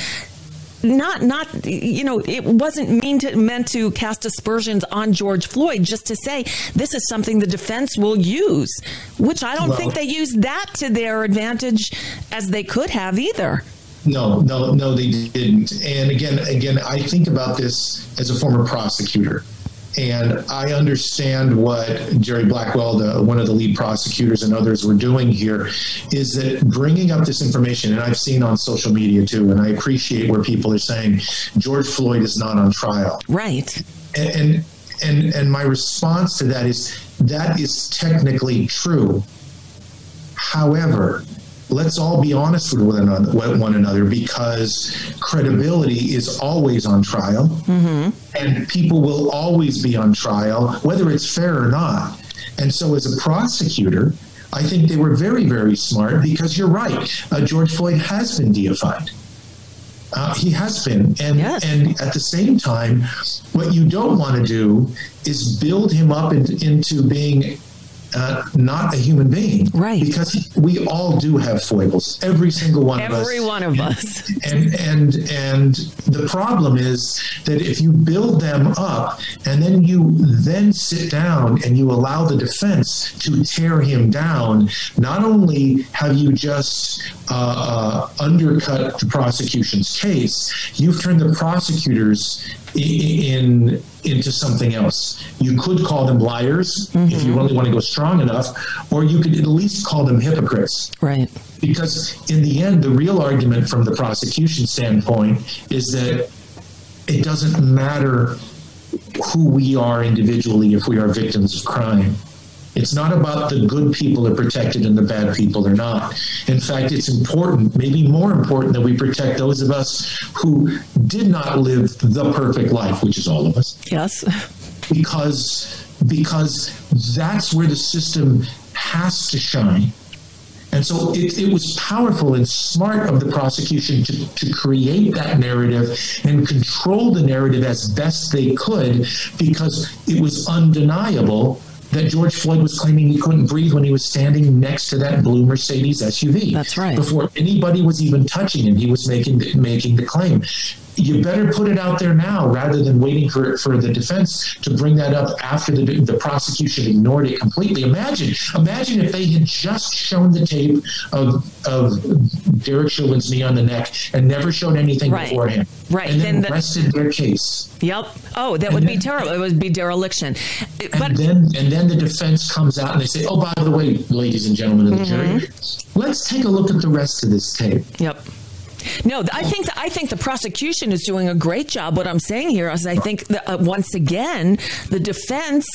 Not, not, you know, it wasn't mean to, meant to cast aspersions on George Floyd, just to say this is something the defense will use, which I don't well, think they used that to their advantage as they could have either. No, no, no, they didn't. And again, again, I think about this as a former prosecutor. And I understand what Jerry Blackwell, the, one of the lead prosecutors, and others were doing here, is that bringing up this information, and I've seen on social media too, and I appreciate where people are saying George Floyd is not on trial. Right. And and and, and my response to that is that is technically true. However, let's all be honest with one another, one another because credibility is always on trial, mm-hmm. and people will always be on trial, whether it's fair or not. And so as a prosecutor, I think they were very, very smart because you're right. Uh, George Floyd has been deified. Uh, he has been. And, yes. and at the same time, what you don't want to do is build him up in, into being Uh, not a human being, right? Because we all do have foibles, every single one every of us. Every one of us. And and and the problem is that if you build them up and then you then sit down and you allow the defense to tear him down, not only have you just uh, uh, undercut the prosecution's case, you've turned the prosecutors in into something else. You could call them liars, mm-hmm. if you really want to go strong enough, or you could at least call them hypocrites. Right. Because in the end, the real argument from the prosecution standpoint is that it doesn't matter who we are individually if we are victims of crime. It's not about the good people are protected and the bad people are not. In fact, it's important, maybe more important, that we protect those of us who did not live the perfect life, which is all of us. Yes. Because, because that's where the system has to shine. And so it, it was powerful and smart of the prosecution to, to create that narrative and control the narrative as best they could, because it was undeniable that George Floyd was claiming he couldn't breathe when he was standing next to that blue Mercedes S U V. That's right. Before anybody was even touching him, he was making the, making the claim. You better put it out there now rather than waiting for for the defense to bring that up after the the prosecution ignored it completely. Imagine, imagine if they had just shown the tape of of Derek Chauvin's knee on the neck and never showed anything right. beforehand, right? And then, then rested the, their case. Yep. Oh, that and would then, be terrible. It would be dereliction. And but, then and then the defense comes out and they say, "Oh, by the way, ladies and gentlemen of the mm-hmm. jury, let's take a look at the rest of this tape." Yep. No, I think I think the prosecution is doing a great job. What I'm saying here is I think that, uh, once again, the defense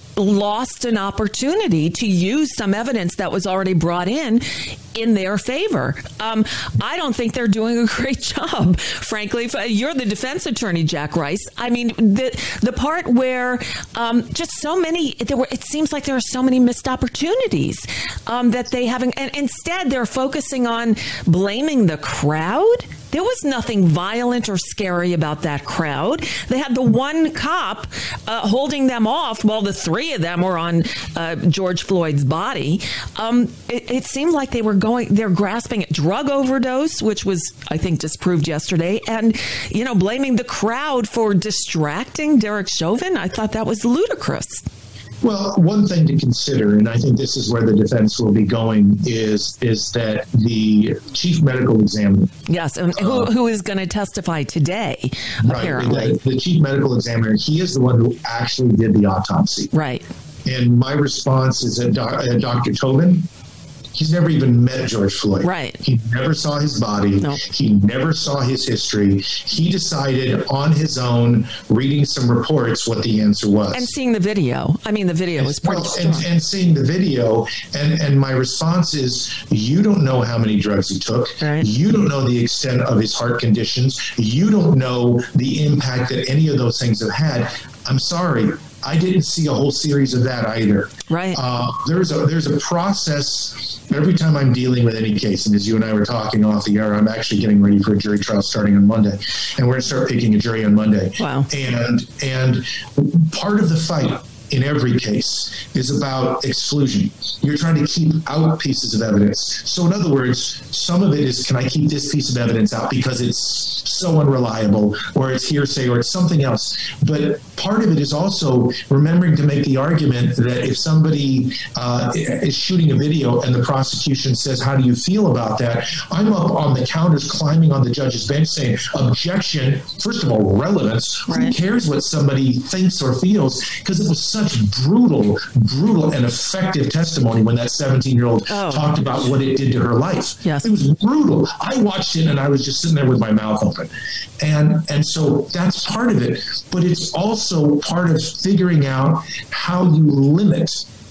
lost an opportunity to use some evidence that was already brought in in their favor. Um, I don't think they're doing a great job, frankly. You're the defense attorney, Jack Rice. I mean, the the part where um, just so many, there were, it seems like there are so many missed opportunities um, that they haven't, and instead they're focusing on blaming the crowd. There was nothing violent or scary about that crowd. They had the one cop uh, holding them off while the three of them were on uh, George Floyd's body. Um, it, it seemed like they were going, they're grasping at drug overdose, which was, I think, disproved yesterday. And, you know, blaming the crowd for distracting Derek Chauvin. I thought that was ludicrous. Well, one thing to consider, and I think this is where the defense will be going, is is that the chief medical examiner. Yes, and who, uh, who is going to testify today, right, apparently. The, the chief medical examiner, he is the one who actually did the autopsy. Right. And my response is that uh, Doctor Tobin, he's never even met George Floyd. Right. He never saw his body. Nope. He never saw his history. He decided on his own, reading some reports, what the answer was. And seeing the video. I mean, the video was pretty well, and, and seeing the video. And, and my response is, you don't know how many drugs he took. Right. You don't know the extent of his heart conditions. You don't know the impact that any of those things have had. I'm sorry. I didn't see a whole series of that either. Right. Uh, there's a there's a process every time I'm dealing with any case, and as you and I were talking off the air, I'm actually getting ready for a jury trial starting on Monday, and we're going to start picking a jury on Monday. Wow. And and part of the fight in every case is about exclusion. You're trying to keep out pieces of evidence. So in other words, some of it is, can I keep this piece of evidence out because it's so unreliable, or it's hearsay, or it's something else. But part of it is also remembering to make the argument that if somebody uh, is shooting a video and the prosecution says, how do you feel about that? I'm up on the counters climbing on the judge's bench saying, objection, first of all, relevance. Right. Who cares what somebody thinks or feels? Because it was such brutal, brutal and effective testimony when that seventeen-year-old oh. talked about what it did to her life. Yes. It was brutal. I watched it and I was just sitting there with my mouth open. And and so that's part of it. But it's also part of figuring out how you limit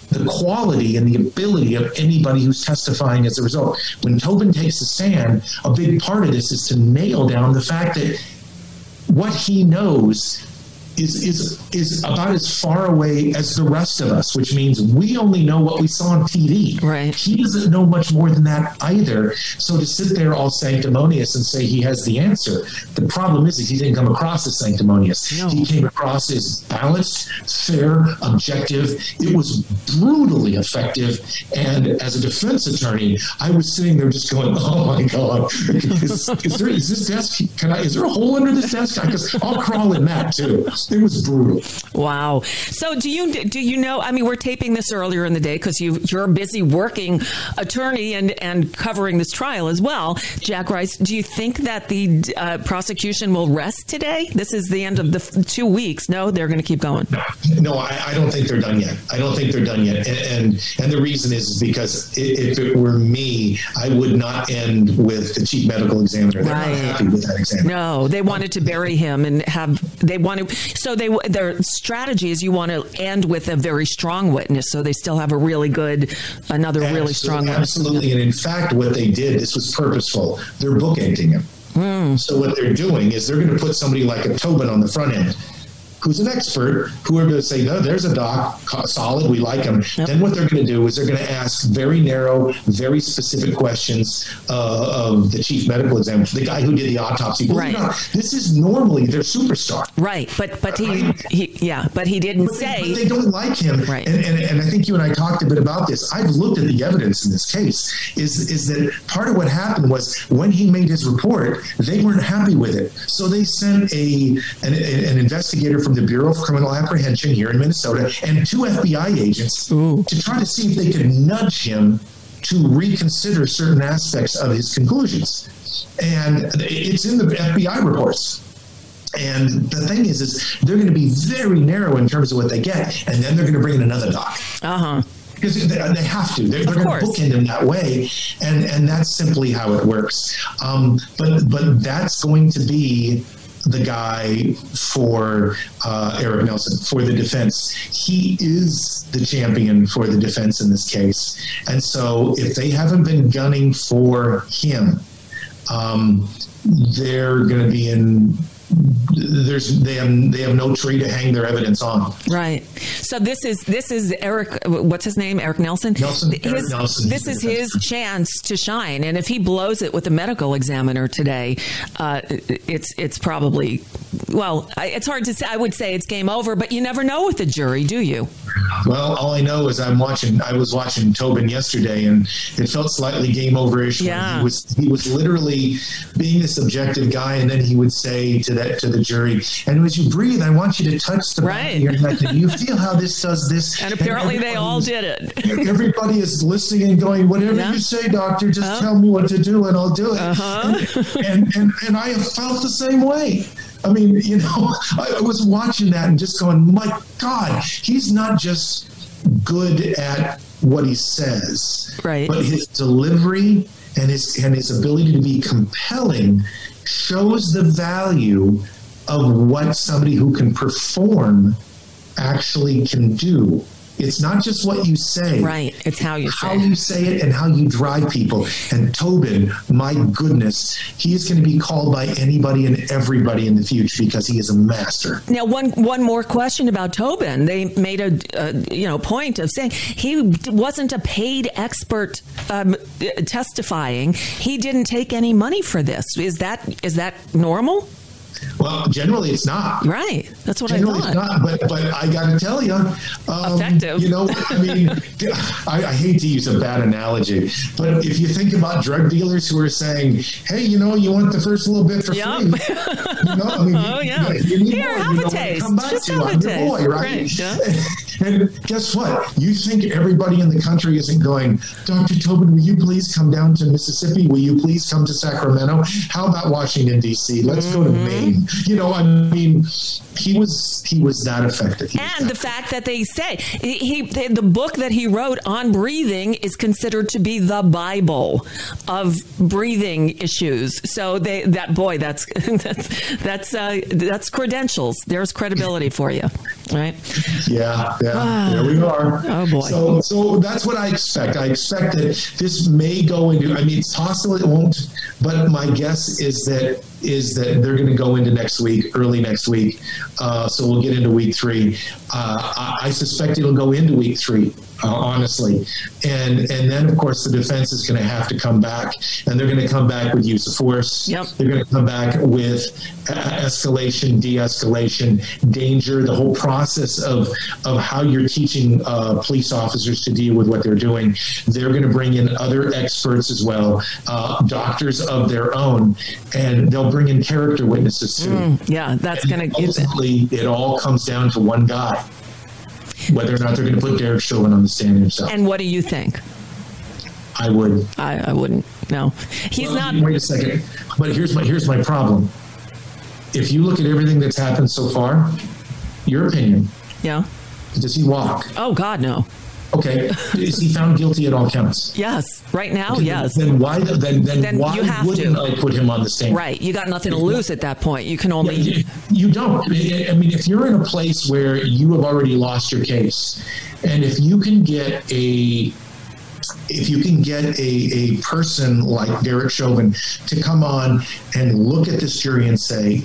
the quality and the ability of anybody who's testifying as a result. When Tobin takes the stand, a big part of this is to nail down the fact that what he knows is is is about as far away as the rest of us, which means we only know what we saw on T V. Right. He doesn't know much more than that either. So to sit there all sanctimonious and say he has the answer, the problem is that he didn't come across as sanctimonious. No. He came across as balanced, fair, objective. It was brutally effective. And as a defense attorney, I was sitting there just going, "Oh my God, is, is there is this desk? Can I? Is there a hole under this desk? Because I'll crawl in that too." It was brutal. Wow. So do you do you know, I mean, we're taping this earlier in the day because you, you're a busy working attorney and, and covering this trial as well. Jack Rice, do you think that the uh, prosecution will rest today? This is the end of the f- two weeks. No, they're going to keep going. No, I, I don't think they're done yet. I don't think they're done yet. And and, and the reason is, is because if it were me, I would not end with the chief medical examiner. They're Right. not happy with that examiner. No, they wanted to bury him and have, they want to, so they their strategy is you want to end with a very strong witness, so they still have a really good, another really Absolutely, strong witness. Absolutely. And in fact, what they did, this was purposeful. They're bookending him. Mm. So what they're doing is they're going to put somebody like a Tobin on the front end, who's an expert, who are going to say, no, there's a doc, solid, we like him. Yep. Then what they're going to do is they're going to ask very narrow, very specific questions uh, of the chief medical examiner, the guy who did the autopsy. Believe Right. it or not, this is normally their superstar. Right, but but he, he yeah, but he didn't But they, say. but they don't like him. Right. And, and, and I think you and I talked a bit about this. I've looked at the evidence in this case, is, is that part of what happened was when he made his report, they weren't happy with it. So they sent a an, an investigator from the Bureau of Criminal Apprehension here in Minnesota and two F B I agents Ooh. to try to see if they could nudge him to reconsider certain aspects of his conclusions. And it's in the F B I reports. And the thing is, is they're going to be very narrow in terms of what they get, and then they're going to bring in another doc. Uh-huh. Because they, they have to. They're, they're going to bookend him that way, and, and that's simply how it works. Um, but but that's going to be the guy for uh, Eric Nelson, for the defense. He is the champion for the defense in this case. And so if they haven't been gunning for him, um, they're going to be in... There's they have they have no tree to hang their evidence on. Right. So this is this is Eric. What's his name? Eric Nelson. Nelson. His, Eric Nelson. This is his chance to shine, and if he blows it with the medical examiner today, uh, it's it's probably well. It's hard to say. I would say it's game over, but you never know with the jury, do you? Well, all I know is I'm watching. I was watching Tobin yesterday, and it felt slightly game over-ish. Yeah. He was he was literally being this objective guy, and then he would say to that to the jury, "And as you breathe, I want you to touch the back of your neck. And you feel how this does this." And apparently, and they all did it. Everybody is listening and going, "Whatever Yeah. you say, doctor, just Oh. tell me what to do, and I'll do it." Uh-huh. And, and and and I have felt the same way. I mean, you know, I, I was watching that and just going, my God, he's not just good at what he says, Right. but his delivery and his and his ability to be compelling shows the value of what somebody who can perform actually can do. It's not just what you say. Right. It's how you How say you it. say it and how you drive people. And Tobin, my goodness, he is going to be called by anybody and everybody in the future because he is a master. Now, one one more question about Tobin. They made a, a you know point of saying he wasn't a paid expert um, testifying. He didn't take any money for this. Is that is that normal? Well, generally it's not. Right. That's what Generally I it's thought. not, but but I got to tell you, um, Effective. You know, I mean, I, I hate to use a bad analogy, but if you think about drug dealers who are saying, "Hey, you know, you want the first little bit for Yep. free," you know, I mean, Oh, you, yeah. you, you need Here, more, have you a know, when you taste. come back Just to, have a I'm your taste. boy, right? Right, yeah. And guess what? You think everybody in the country isn't going, "Doctor Tobin, will you please come down to Mississippi? Will you please come to Sacramento? How about Washington, D C? Let's go to Maine." game. You know, I mean, he was he was that effective. He and the fact that they say he, he the book that he wrote on breathing is considered to be the Bible of breathing issues. So they that boy, that's that's that's uh, that's credentials. There's credibility for you, right? Yeah, yeah. There we are. Oh boy. So so that's what I expect. I expect that this may go into. I mean, it's possible it won't, but my guess is that is that they're going to go into next week, early next week. Uh, so we'll get into week three. Uh, I, I suspect it'll go into week three, uh, honestly. And and then, of course, the defense is going to have to come back, and they're going to come back with use of force. Yep. They're going to come back with uh, escalation, de-escalation, danger, the whole process of, of how you're teaching uh, police officers to deal with what they're doing. They're going to bring in other experts as well, uh, doctors of their own, and they'll bring in character witnesses too. Mm, yeah, that's going to ultimately it all comes down to one guy, whether or not they're going to put Derek Chauvin on the stand himself. And what do you think? I would. I, I wouldn't. No, he's well, not. Wait a second. But here's my here's my problem. If you look at everything that's happened so far, your opinion. Yeah. Does he walk? Oh God, no. Okay. Is he found guilty at all counts? Yes. Right now, okay, yes. Then why then then, then why you have wouldn't to. I put him on the stand? Right. You got nothing to lose at that point. You can only. Yeah, you, you don't. I mean, if you're in a place where you have already lost your case, and if you can get a if you can get a, a person like Derek Chauvin to come on and look at this jury and say,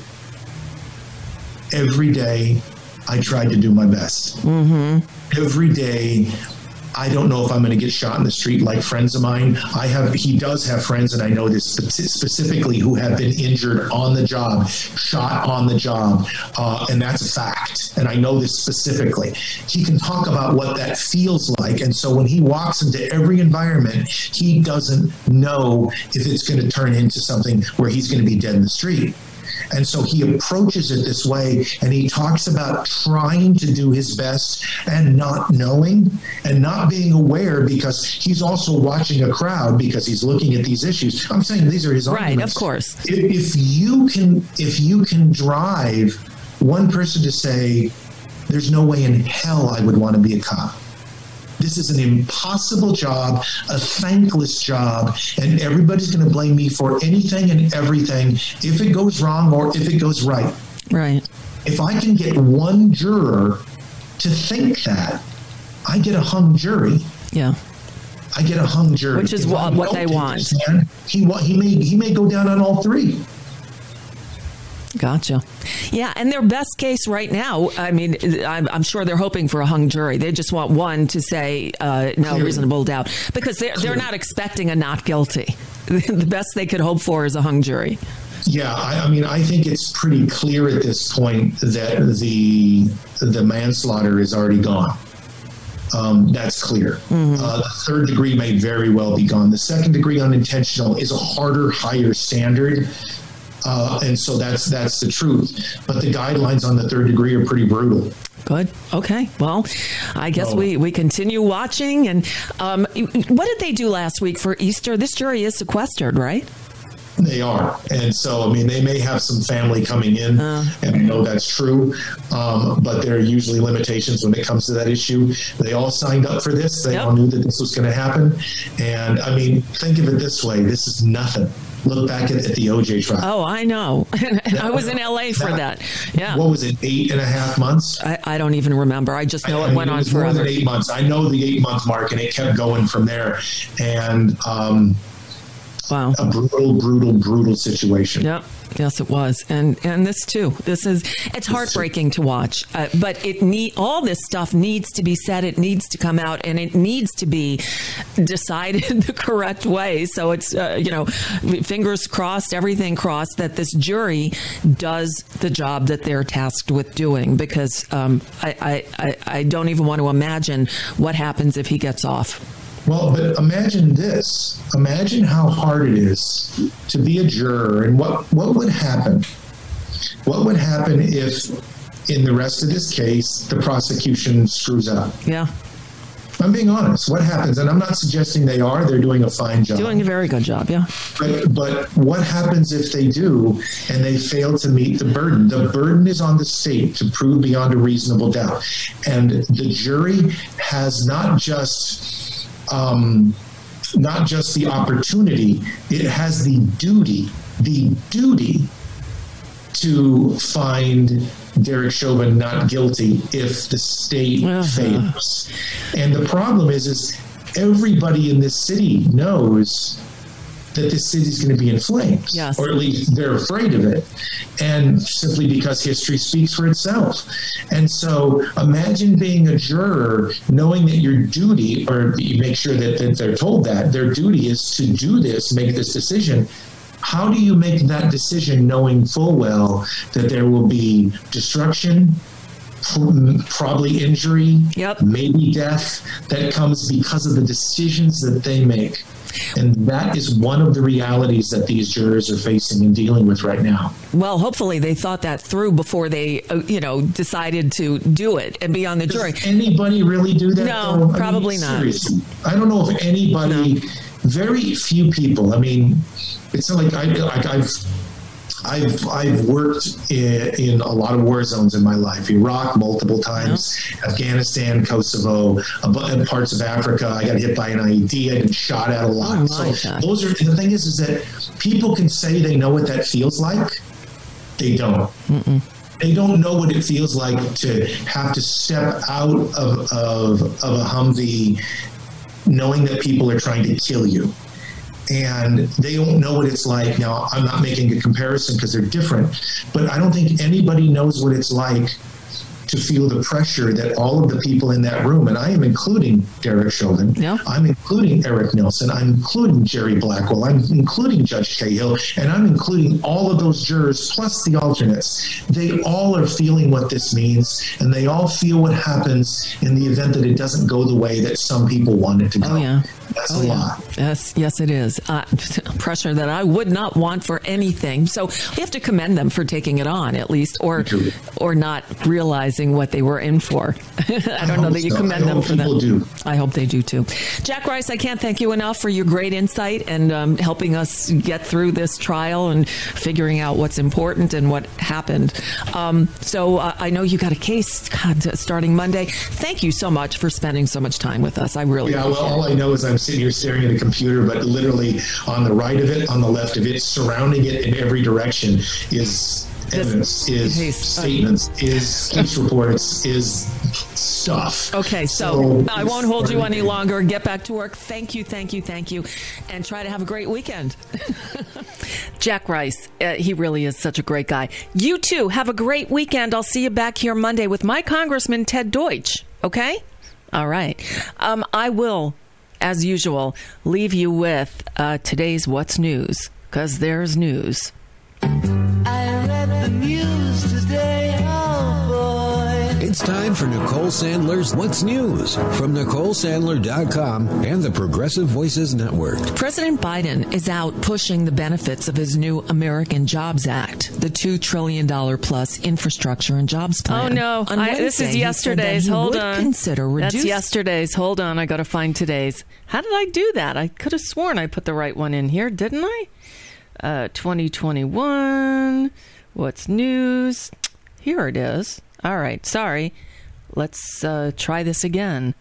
every day I tried to do my best. Mm-hmm. Every day, I don't know if I'm going to get shot in the street like friends of mine. I have, he does have friends, and I know this specifically, who have been injured on the job, shot on the job, uh, and that's a fact. And I know this specifically. He can talk about what that feels like, and so when he walks into every environment, he doesn't know if it's going to turn into something where he's going to be dead in the street. And so he approaches it this way, and he talks about trying to do his best and not knowing and not being aware, because he's also watching a crowd because he's looking at these issues. I'm saying these are his arguments. Right, of course. If, if you can, if you can drive one person to say, there's no way in hell I would want to be a cop. This is an impossible job, a thankless job, and everybody's going to blame me for anything and everything if it goes wrong or if it goes right. Right. If I can get one juror to think that, I get a hung jury. Yeah. I get a hung jury. Which is if what, what they want. Stand, he, he, may, he may go down on all three. Gotcha. Yeah, and their best case right now, I mean, I'm, I'm sure they're hoping for a hung jury. They just want one to say uh, no Clearly. reasonable doubt, because they're, they're not expecting a not guilty. The best they could hope for is a hung jury. Yeah, I, I mean, I think it's pretty clear at this point that the the manslaughter is already gone. Um, that's clear. Mm-hmm. Uh, the third degree may very well be gone. The second degree unintentional is a harder, higher standard. Uh, and so that's that's the truth. But the guidelines on the third degree are pretty brutal. Good. Okay. Well, I guess oh. we, we continue watching. And um, what did they do last week for Easter? This jury is sequestered, right? They are. And so, I mean, they may have some family coming in, uh, and I know that's true. Um, but there are usually limitations when it comes to that issue. They all signed up for this. They yep. all knew that this was going to happen. And, I mean, think of it this way. This is nothing. Look back at, at the O J trial. Oh, I know. I was in L A for that. that. Yeah. What was it, eight and a half months? I, I don't even remember. I just know I, it I mean, went it on was forever. More than eight months. I know the eight-month mark, and it kept going from there. And um, wow, a brutal, brutal, brutal situation. Yep. Yes, it was. And and this too. This is, it's heartbreaking to watch. Uh, but it need all this stuff needs to be said. It needs to come out, and it needs to be decided the correct way. So it's, uh, you know, fingers crossed, everything crossed, that this jury does the job that they're tasked with doing, because um, I, I, I don't even want to imagine what happens if he gets off. Well, but imagine this. Imagine how hard it is to be a juror, and what, what would happen? What would happen if, in the rest of this case, the prosecution screws up? Yeah. I'm being honest. What happens, and I'm not suggesting they are, they're doing a fine job. Doing a very good job, yeah. But, but what happens if they do and they fail to meet the burden? The burden is on the state to prove beyond a reasonable doubt. And the jury has not just um, not just the opportunity, it has the duty, the duty to find Derek Chauvin not guilty if the state uh-huh. fails. And the problem is, is everybody in this city knows that this city is going to be in flames, yes. or at least they're afraid of it, and simply because history speaks for itself. And so imagine being a juror knowing that your duty, or you make sure that, that they're told that their duty is to do this, make this decision. How do you make that decision knowing full well that there will be destruction, probably injury, yep. maybe death that comes because of the decisions that they make? And that is one of the realities that these jurors are facing and dealing with right now. Well, hopefully they thought that through before they, uh, you know, decided to do it and be on the Does jury. Anybody really do that? No, though? probably I mean, not. Seriously. I don't know if anybody, no. very few people. I mean, it's not like, I, like I've I've I've worked in, in a lot of war zones in my life. Iraq multiple times, yeah. Afghanistan, Kosovo, uh, parts of Africa. I got hit by an I E D. I've been shot at a lot. Oh, so God. those are the thing is, is that people can say they know what that feels like. They don't. Mm-mm. They don't know what it feels like to have to step out of of, of a Humvee, knowing that people are trying to kill you. And they don't know what it's like. Now, I'm not making a comparison because they're different, but I don't think anybody knows what it's like to feel the pressure that all of the people in that room, and I am including Derek Chauvin, yeah. I'm including Eric Nelson, I'm including Jerry Blackwell, I'm including Judge Cahill, and I'm including all of those jurors plus the alternates. They all are feeling what this means, and they all feel what happens in the event that it doesn't go the way that some people want it to go. Oh, yeah. That's oh, a yeah. lot. Yes, yes, it is. Uh, pressure that I would not want for anything. So we have to commend them for taking it on, at least, or or not realizing what they were in for. I, I don't know that you so. commend them for that. Do. I hope they do too. Jack Rice, I can't thank you enough for your great insight and um, helping us get through this trial and figuring out what's important and what happened. Um, so uh, I know you got a case God, starting Monday. Thank you so much for spending so much time with us. I really yeah. Well, all I know is I'm sitting here staring at a computer, but literally on the right of it, on the left of it, surrounding it in every direction is evidence, is case, statements, uh, is case reports, is stuff. Okay, so, so I won't hold you any longer. Get back to work. Thank you, thank you, thank you, and try to have a great weekend. Jack Rice, uh, he really is such a great guy. You too, have a great weekend. I'll see you back here Monday with my Congressman Ted Deutsch. Okay? All right. Um, I will, as usual, leave you with uh, today's What's News, because there's news. I read the news today, oh boy. It's time for Nicole Sandler's What's News from Nicole Sandler dot com and the Progressive Voices Network. President Biden is out pushing the benefits of his new American Jobs Act, the two trillion dollars plus infrastructure and jobs plan. Oh, no. On I, this is yesterday's. Hold on. Consider reduce- That's yesterday's. Hold on. I got to find today's. How did I do that? I could have sworn I put the right one in here, didn't I? Uh, twenty twenty-one. What's news? Here it is. All right. Sorry. Let's uh, try this again.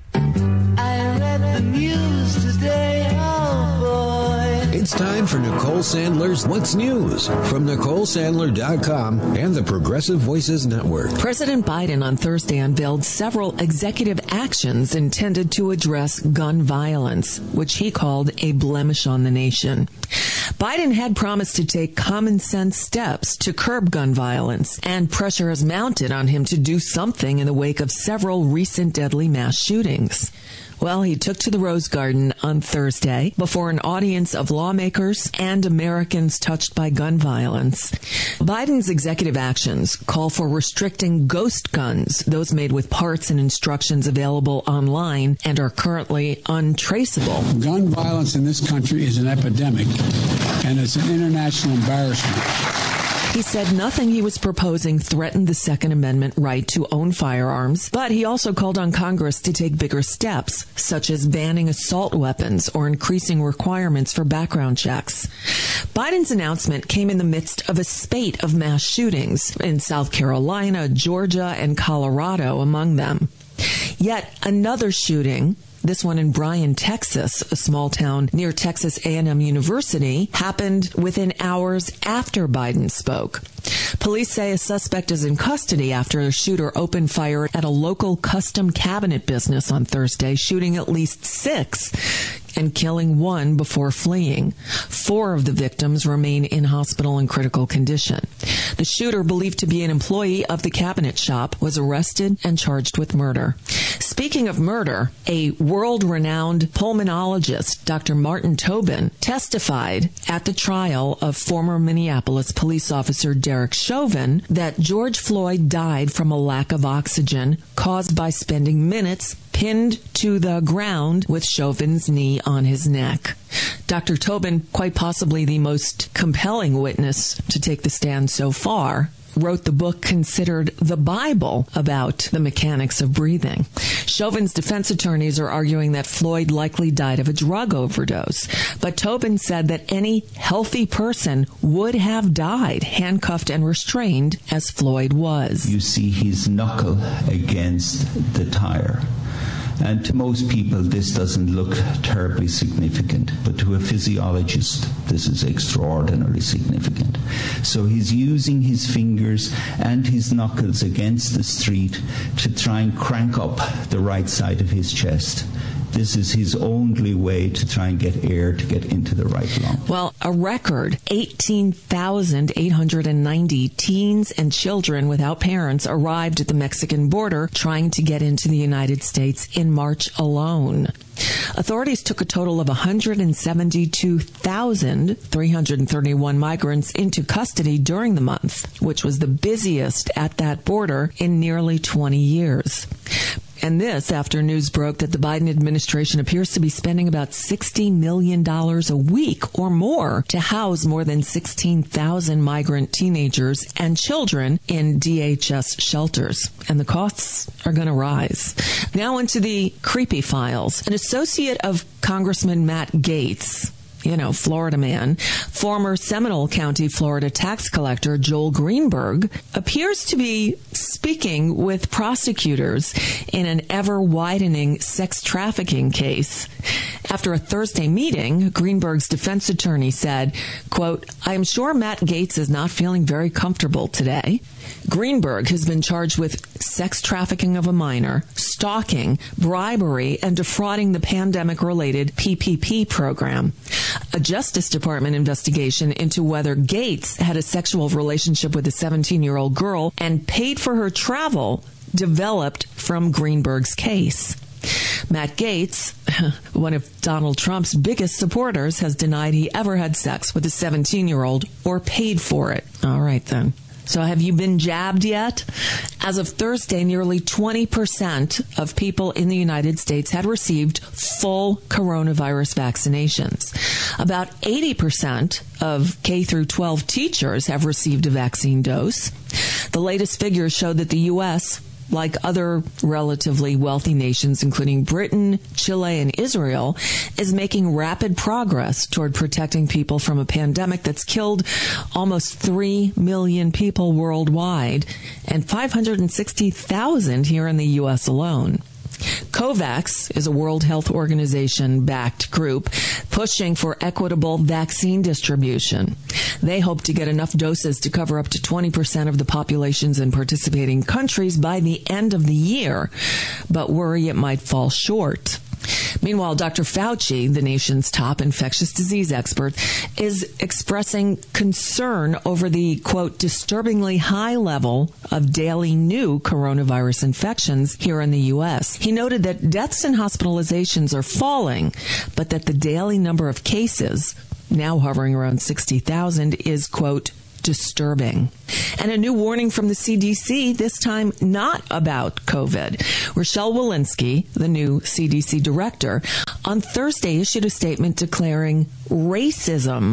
I read the news today, oh boy. It's time for Nicole Sandler's What's News from Nicole Sandler dot com and the Progressive Voices Network. President Biden on Thursday unveiled several executive actions intended to address gun violence, which he called a blemish on the nation. Biden had promised to take common sense steps to curb gun violence, and pressure has mounted on him to do something in the wake of several recent deadly mass shootings. Well, he took to the Rose Garden on Thursday before an audience of lawmakers and Americans touched by gun violence. Biden's executive actions call for restricting ghost guns, those made with parts and instructions available online and are currently untraceable. Gun violence in this country is an epidemic, and it's an international embarrassment. He said nothing he was proposing threatened the Second Amendment right to own firearms, but he also called on Congress to take bigger steps, such as banning assault weapons or increasing requirements for background checks. Biden's announcement came in the midst of a spate of mass shootings in South Carolina, Georgia, and Colorado, among them. Yet another shooting, this one in Bryan, Texas, a small town near Texas A and M University, happened within hours after Biden spoke. Police say a suspect is in custody after a shooter opened fire at a local custom cabinet business on Thursday, shooting at least six and killing one before fleeing. Four of the victims remain in hospital in critical condition. The shooter, believed to be an employee of the cabinet shop, was arrested and charged with murder. Speaking of murder, a world-renowned pulmonologist, Doctor Martin Tobin, testified at the trial of former Minneapolis police officer Derek Chauvin that George Floyd died from a lack of oxygen caused by spending minutes pinned to the ground with Chauvin's knee on his neck. Doctor Tobin, quite possibly the most compelling witness to take the stand so far, wrote the book considered the Bible about the mechanics of breathing. Chauvin's defense attorneys are arguing that Floyd likely died of a drug overdose, but Tobin said that any healthy person would have died handcuffed and restrained as Floyd was. You see his knuckle against the tire. And to most people, this doesn't look terribly significant, but to a physiologist, this is extraordinarily significant. So he's using his fingers and his knuckles against the street to try and crank up the right side of his chest. This is his only way to try and get air to get into the right lung. Well, a record eighteen thousand eight hundred ninety teens and children without parents arrived at the Mexican border trying to get into the United States in March alone. Authorities took a total of one hundred seventy-two thousand three hundred thirty-one migrants into custody during the month, which was the busiest at that border in nearly twenty years. And this after news broke that the Biden administration appears to be spending about sixty million dollars a week or more to house more than sixteen thousand migrant teenagers and children in D H S shelters. And the costs are going to rise. Now into the creepy files. An associate of Congressman Matt Gaetz, you know, Florida man, former Seminole County, Florida tax collector Joel Greenberg, appears to be speaking with prosecutors in an ever-widening sex trafficking case. After a Thursday meeting, Greenberg's defense attorney said, quote, "I am sure Matt Gaetz is not feeling very comfortable today. Greenberg has been charged with sex trafficking of a minor, stalking, bribery, and defrauding the pandemic-related P P P program. A Justice Department investigation into whether Gaetz had a sexual relationship with a seventeen-year-old girl and paid for her travel developed from Greenberg's case. Matt Gaetz, one of Donald Trump's biggest supporters, has denied he ever had sex with a seventeen-year-old or paid for it." All right, then. So have you been jabbed yet? As of Thursday, nearly twenty percent of people in the United States had received full coronavirus vaccinations. About eighty percent of K through twelve teachers have received a vaccine dose. The latest figures show that the U S, like other relatively wealthy nations, including Britain, Chile, and Israel, is making rapid progress toward protecting people from a pandemic that's killed almost three million people worldwide and five hundred sixty thousand here in the U S alone. COVAX is a World Health Organization-backed group pushing for equitable vaccine distribution. They hope to get enough doses to cover up to twenty percent of the populations in participating countries by the end of the year, but worry it might fall short. Meanwhile, Doctor Fauci, the nation's top infectious disease expert, is expressing concern over the, quote, disturbingly high level of daily new coronavirus infections here in the U S. He noted that deaths and hospitalizations are falling, but that the daily number of cases, now hovering around sixty thousand, is, quote, disturbing. And a new warning from the C D C, this time not about COVID. Rochelle Walensky, the new C D C director, on Thursday issued a statement declaring racism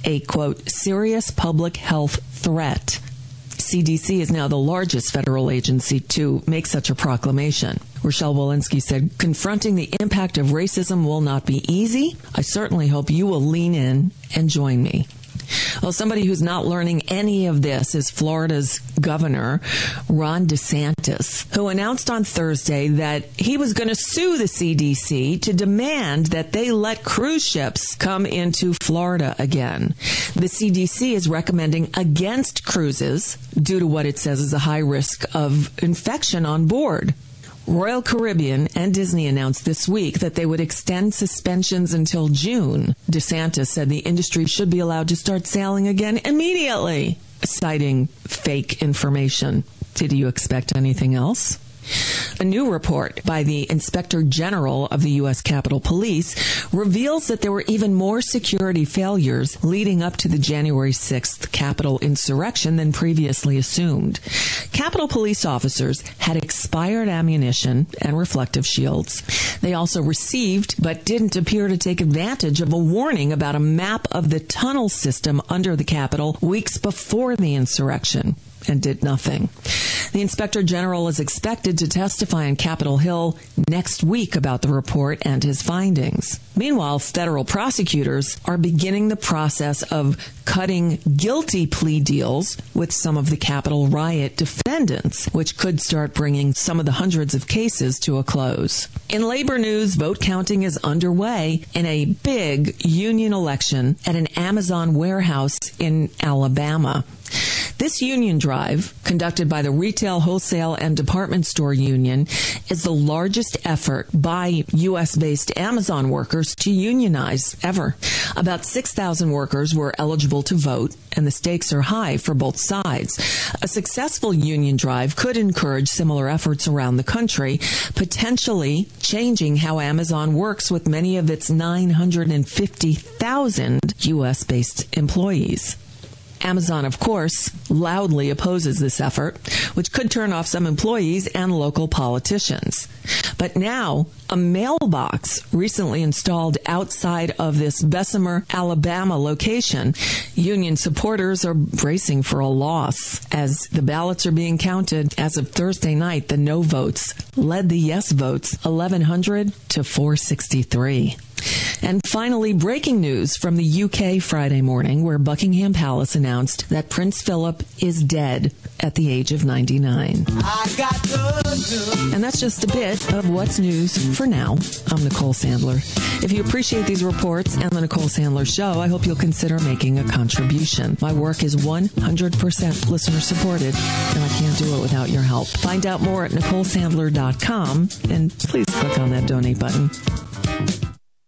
a, quote, serious public health threat. C D C is now the largest federal agency to make such a proclamation. Rochelle Walensky said, confronting the impact of racism will not be easy. I certainly hope you will lean in and join me. Well, somebody who's not learning any of this is Florida's governor, Ron DeSantis, who announced on Thursday that he was going to sue the C D C to demand that they let cruise ships come into Florida again. The C D C is recommending against cruises due to what it says is a high risk of infection on board. Royal Caribbean and Disney announced this week that they would extend suspensions until June. DeSantis said the industry should be allowed to start sailing again immediately, citing fake information. Did you expect anything else? A new report by the Inspector General of the U S Capitol Police reveals that there were even more security failures leading up to the January sixth Capitol insurrection than previously assumed. Capitol Police officers had expired ammunition and reflective shields. They also received, but didn't appear to take advantage of, a warning about a map of the tunnel system under the Capitol weeks before the insurrection, and did nothing. The Inspector General is expected to testify on Capitol Hill next week about the report and his findings. Meanwhile, federal prosecutors are beginning the process of cutting guilty plea deals with some of the Capitol riot defendants, which could start bringing some of the hundreds of cases to a close. In labor news, vote counting is underway in a big union election at an Amazon warehouse in Alabama. This union drive, conducted by the Retail, Wholesale, and Department Store Union, is the largest effort by U S-based Amazon workers to unionize ever. About six thousand workers were eligible to vote, and the stakes are high for both sides. A successful union drive could encourage similar efforts around the country, potentially changing how Amazon works with many of its nine hundred fifty thousand U S-based employees. Amazon, of course, loudly opposes this effort, which could turn off some employees and local politicians. But now, a mailbox recently installed outside of this Bessemer, Alabama location. Union supporters are bracing for a loss. As the ballots are being counted, as of Thursday night, the no votes led the yes votes eleven hundred to four sixty-three. And finally, breaking news from the U K Friday morning, where Buckingham Palace announced that Prince Philip is dead at the age of ninety-nine. I got good news. And that's just a bit of what's news for now. I'm Nicole Sandler. If you appreciate these reports and the Nicole Sandler Show, I hope you'll consider making a contribution. My work is one hundred percent listener supported, and I can't do it without your help. Find out more at nicole sandler dot com, and please click on that donate button.